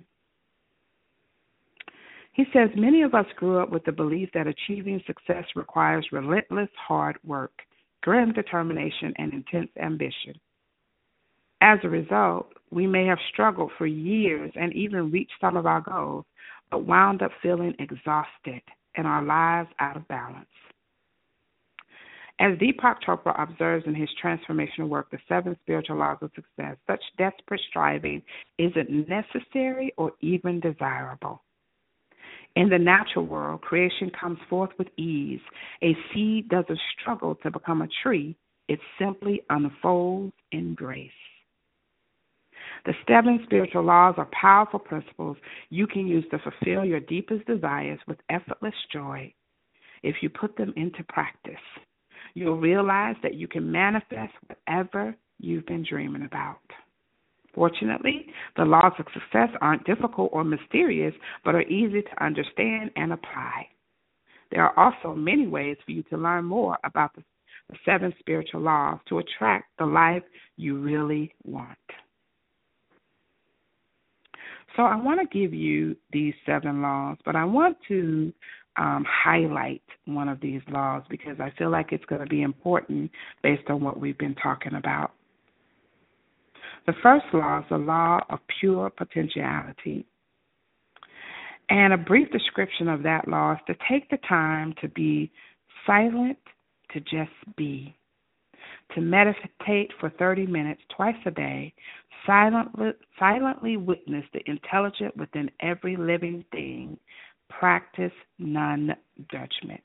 He says, many of us grew up with the belief that achieving success requires relentless hard work, grim determination, and intense ambition. As a result, we may have struggled for years and even reached some of our goals, but wound up feeling exhausted and our lives out of balance. As Deepak Chopra observes in his transformational work, The 7 Spiritual Laws of Success, such desperate striving isn't necessary or even desirable. In the natural world, creation comes forth with ease. A seed doesn't struggle to become a tree. It simply unfolds in grace. The 7 spiritual laws are powerful principles you can use to fulfill your deepest desires with effortless joy. If you put them into practice, you'll realize that you can manifest whatever you've been dreaming about. Fortunately, the laws of success aren't difficult or mysterious, but are easy to understand and apply. There are also many ways for you to learn more about the 7 spiritual laws to attract the life you really want. So I want to give you these 7 laws, but I want to highlight one of these laws because I feel like it's going to be important based on what we've been talking about. The first law is the law of pure potentiality. And a brief description of that law is to take the time to be silent, to just be. To meditate for 30 minutes twice a day, silently witness the intelligent within every living thing. Practice non-judgment.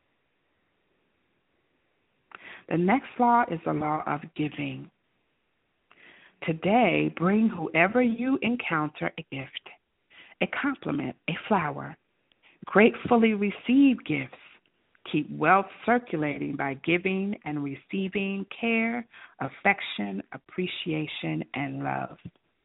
The next law is the law of giving. Today, bring whoever you encounter a gift, a compliment, a flower. Gratefully receive gifts. Keep wealth circulating by giving and receiving care, affection, appreciation, and love.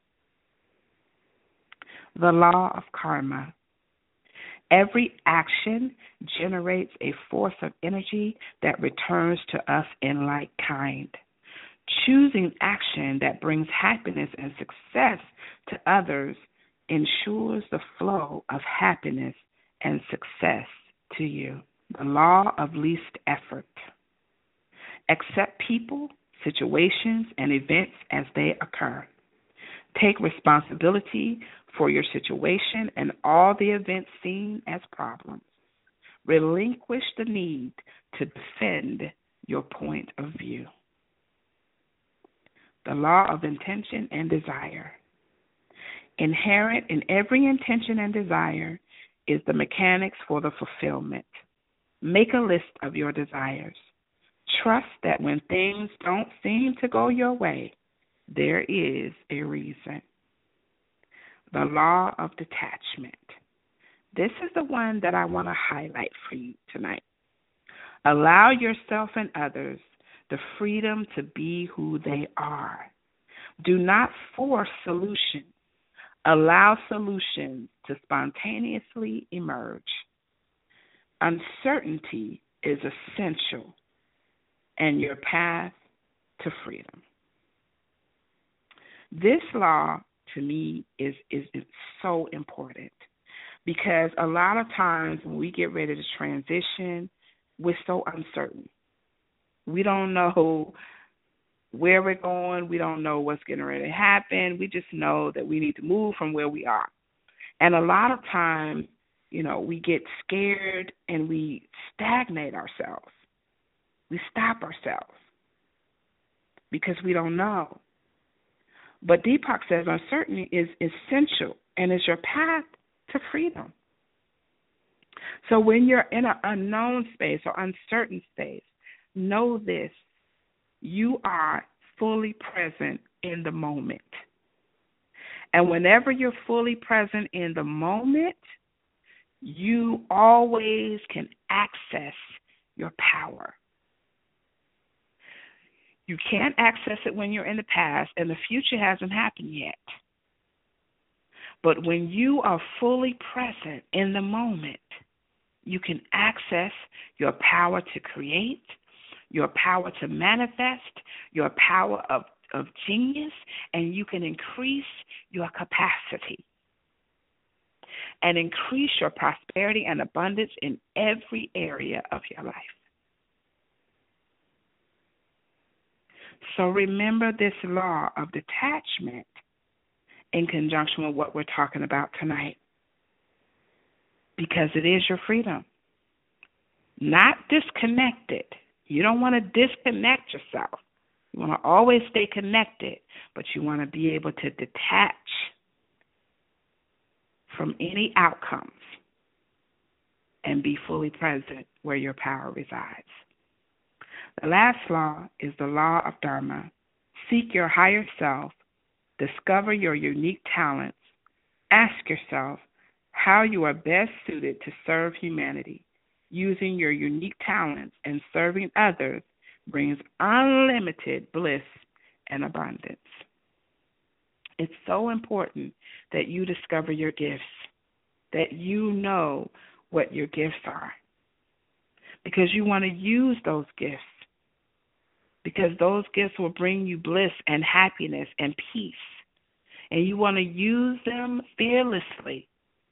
The law of karma. Every action generates a force of energy that returns to us in like kind. Choosing action that brings happiness and success to others ensures the flow of happiness and success to you. The law of least effort. Accept people, situations, and events as they occur. Take responsibility for your situation and all the events seen as problems. Relinquish the need to defend your point of view. The law of intention and desire. Inherent in every intention and desire is the mechanics for the fulfillment. Make a list of your desires. Trust that when things don't seem to go your way, there is a reason. The law of detachment. This is the one that I want to highlight for you tonight. Allow yourself and others the freedom to be who they are. Do not force solutions. Allow solutions to spontaneously emerge. Uncertainty is essential and your path to freedom. This law, to me, is so important because a lot of times when we get ready to transition, we're so uncertain. We don't know where we're going. We don't know what's getting ready to happen. We just know that we need to move from where we are. And a lot of times, we get scared and we stagnate ourselves. We stop ourselves because we don't know. But Deepak says uncertainty is essential and is your path to freedom. So when you're in an unknown space or uncertain space, know this: you are fully present in the moment. And whenever you're fully present in the moment, you always can access your power. You can't access it when you're in the past, and the future hasn't happened yet. But when you are fully present in the moment, you can access your power to create, your power to manifest, your power of genius, and you can increase your capacity and increase your prosperity and abundance in every area of your life. So remember this law of detachment in conjunction with what we're talking about tonight, because it is your freedom. Not disconnected. You don't want to disconnect yourself. You want to always stay connected, but you want to be able to detach from any outcomes and be fully present where your power resides. The last law is the law of Dharma. Seek your higher self. Discover your unique talents. Ask yourself how you are best suited to serve humanity. Using your unique talents and serving others brings unlimited bliss and abundance. It's so important that you discover your gifts, that you know what your gifts are, because you want to use those gifts, because those gifts will bring you bliss and happiness and peace, and you want to use them fearlessly,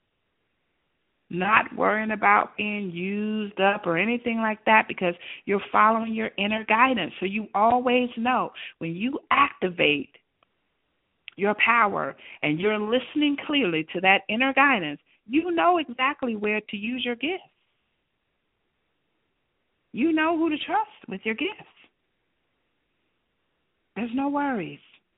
not worrying about being used up or anything like that, because you're following your inner guidance. So you always know when you activate your power and you're listening clearly to that inner guidance, you know exactly where to use your gifts. You know who to trust with your gifts. There's no worries.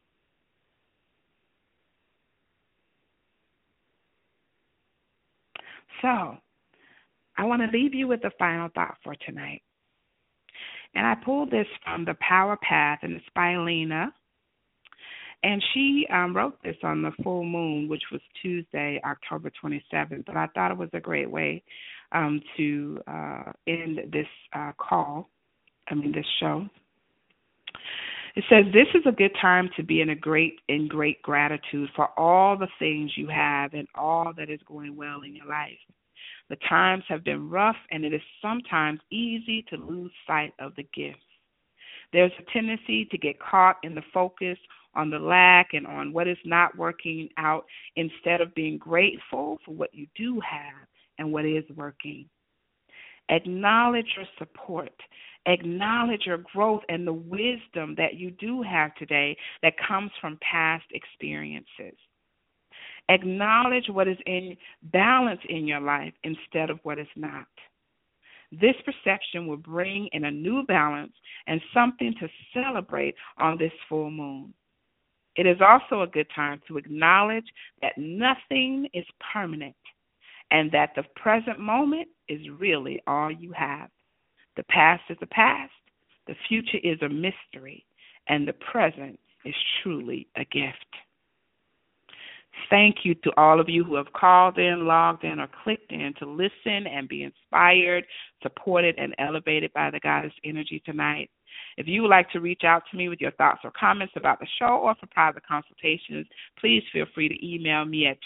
So, I want to leave you with a final thought for tonight. And I pulled this from The Power Path, and it's by Lena. And she wrote this on the full moon, which was Tuesday, October 27th. But I thought it was a great way to end this this show. It says, this is a good time to be in great gratitude for all the things you have and all that is going well in your life. The times have been rough, and it is sometimes easy to lose sight of the gifts. There's a tendency to get caught in the focus on the lack and on what is not working out instead of being grateful for what you do have and what is working. Acknowledge your support. Acknowledge your growth and the wisdom that you do have today that comes from past experiences. Acknowledge what is in balance in your life instead of what is not. This perception will bring in a new balance and something to celebrate on this full moon. It is also a good time to acknowledge that nothing is permanent and that the present moment is really all you have. The past is the past, the future is a mystery, and the present is truly a gift. Thank you to all of you who have called in, logged in, or clicked in to listen and be inspired, supported, and elevated by the Goddess Energy tonight. If you would like to reach out to me with your thoughts or comments about the show or for private consultations, please feel free to email me at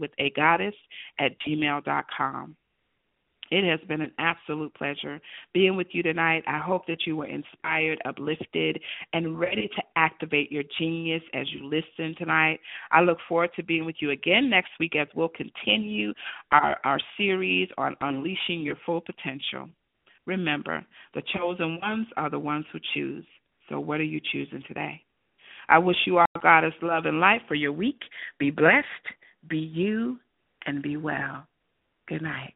chatwithagoddess@gmail.com. It has been an absolute pleasure being with you tonight. I hope that you were inspired, uplifted, and ready to activate your genius as you listen tonight. I look forward to being with you again next week as we'll continue our series on unleashing your full potential. Remember, the chosen ones are the ones who choose. So what are you choosing today? I wish you all Goddess love and light for your week. Be blessed, be you, and be well. Good night.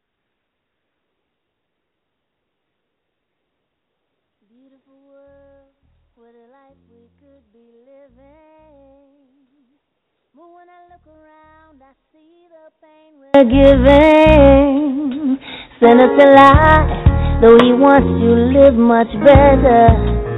But when I look around, I see the pain we're giving. Send us a lie, though he wants to live much better.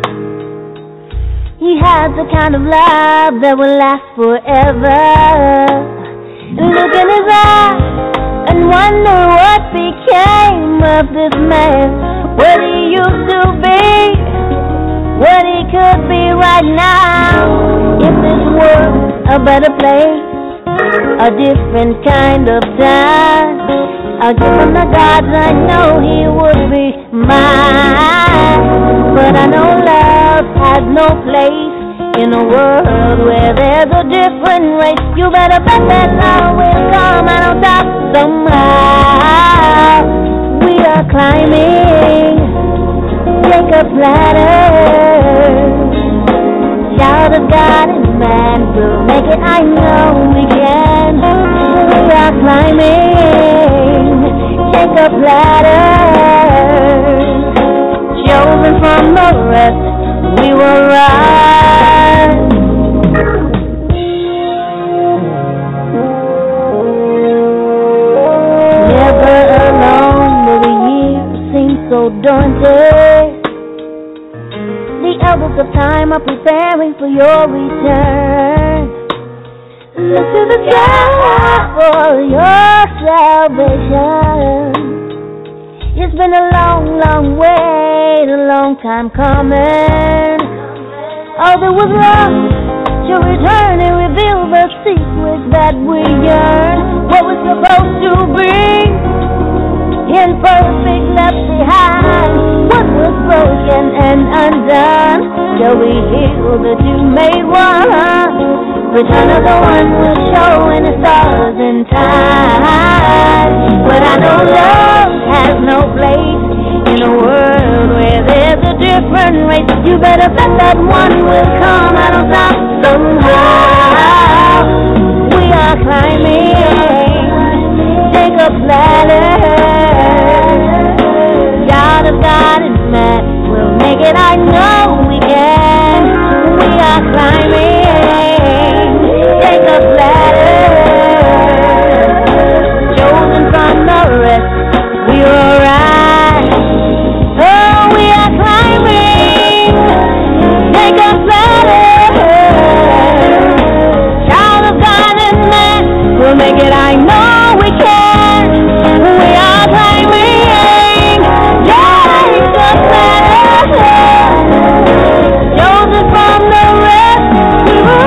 He has the kind of love that will last forever. Look in his eyes and wonder what became of this man. What he used to be, what he could be right now. If this were a better place, a different kind of time, I'll give him the gods, I know he would be mine. But I know love has no place in a world where there's a different race. You better bet that love will come out on top somehow. We are climbing Jacob's ladder. Child of God and man will make it, I know we can. We are climbing Jacob's ladder. Chosen from the rest, we will rise. Never alone, though the years seem so daunting. The elders of time are preparing for your return. Look to the sky for your salvation. It's been a long, long wait, a long time coming. All that was lost to return and reveal the secrets that we yearn. What we're supposed to be imperfect left behind. What was broken and undone, shall we heal the two made one? Return of the one will show in the stars in time. But I know love has no place in a world where there's a different race. You better bet that one will come out on top somehow. We are climbing Jacob's ladder. God of God and man will make it, I know we can. We are climbing Jacob's ladder. Chosen from the rest, we will rise. Oh, we are climbing Jacob's ladder. Child of God and man will make it, I know we can. We are climbing Jacob's ladder. Chosen from the rest, we will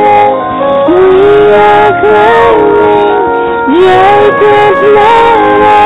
Jacob's ladder.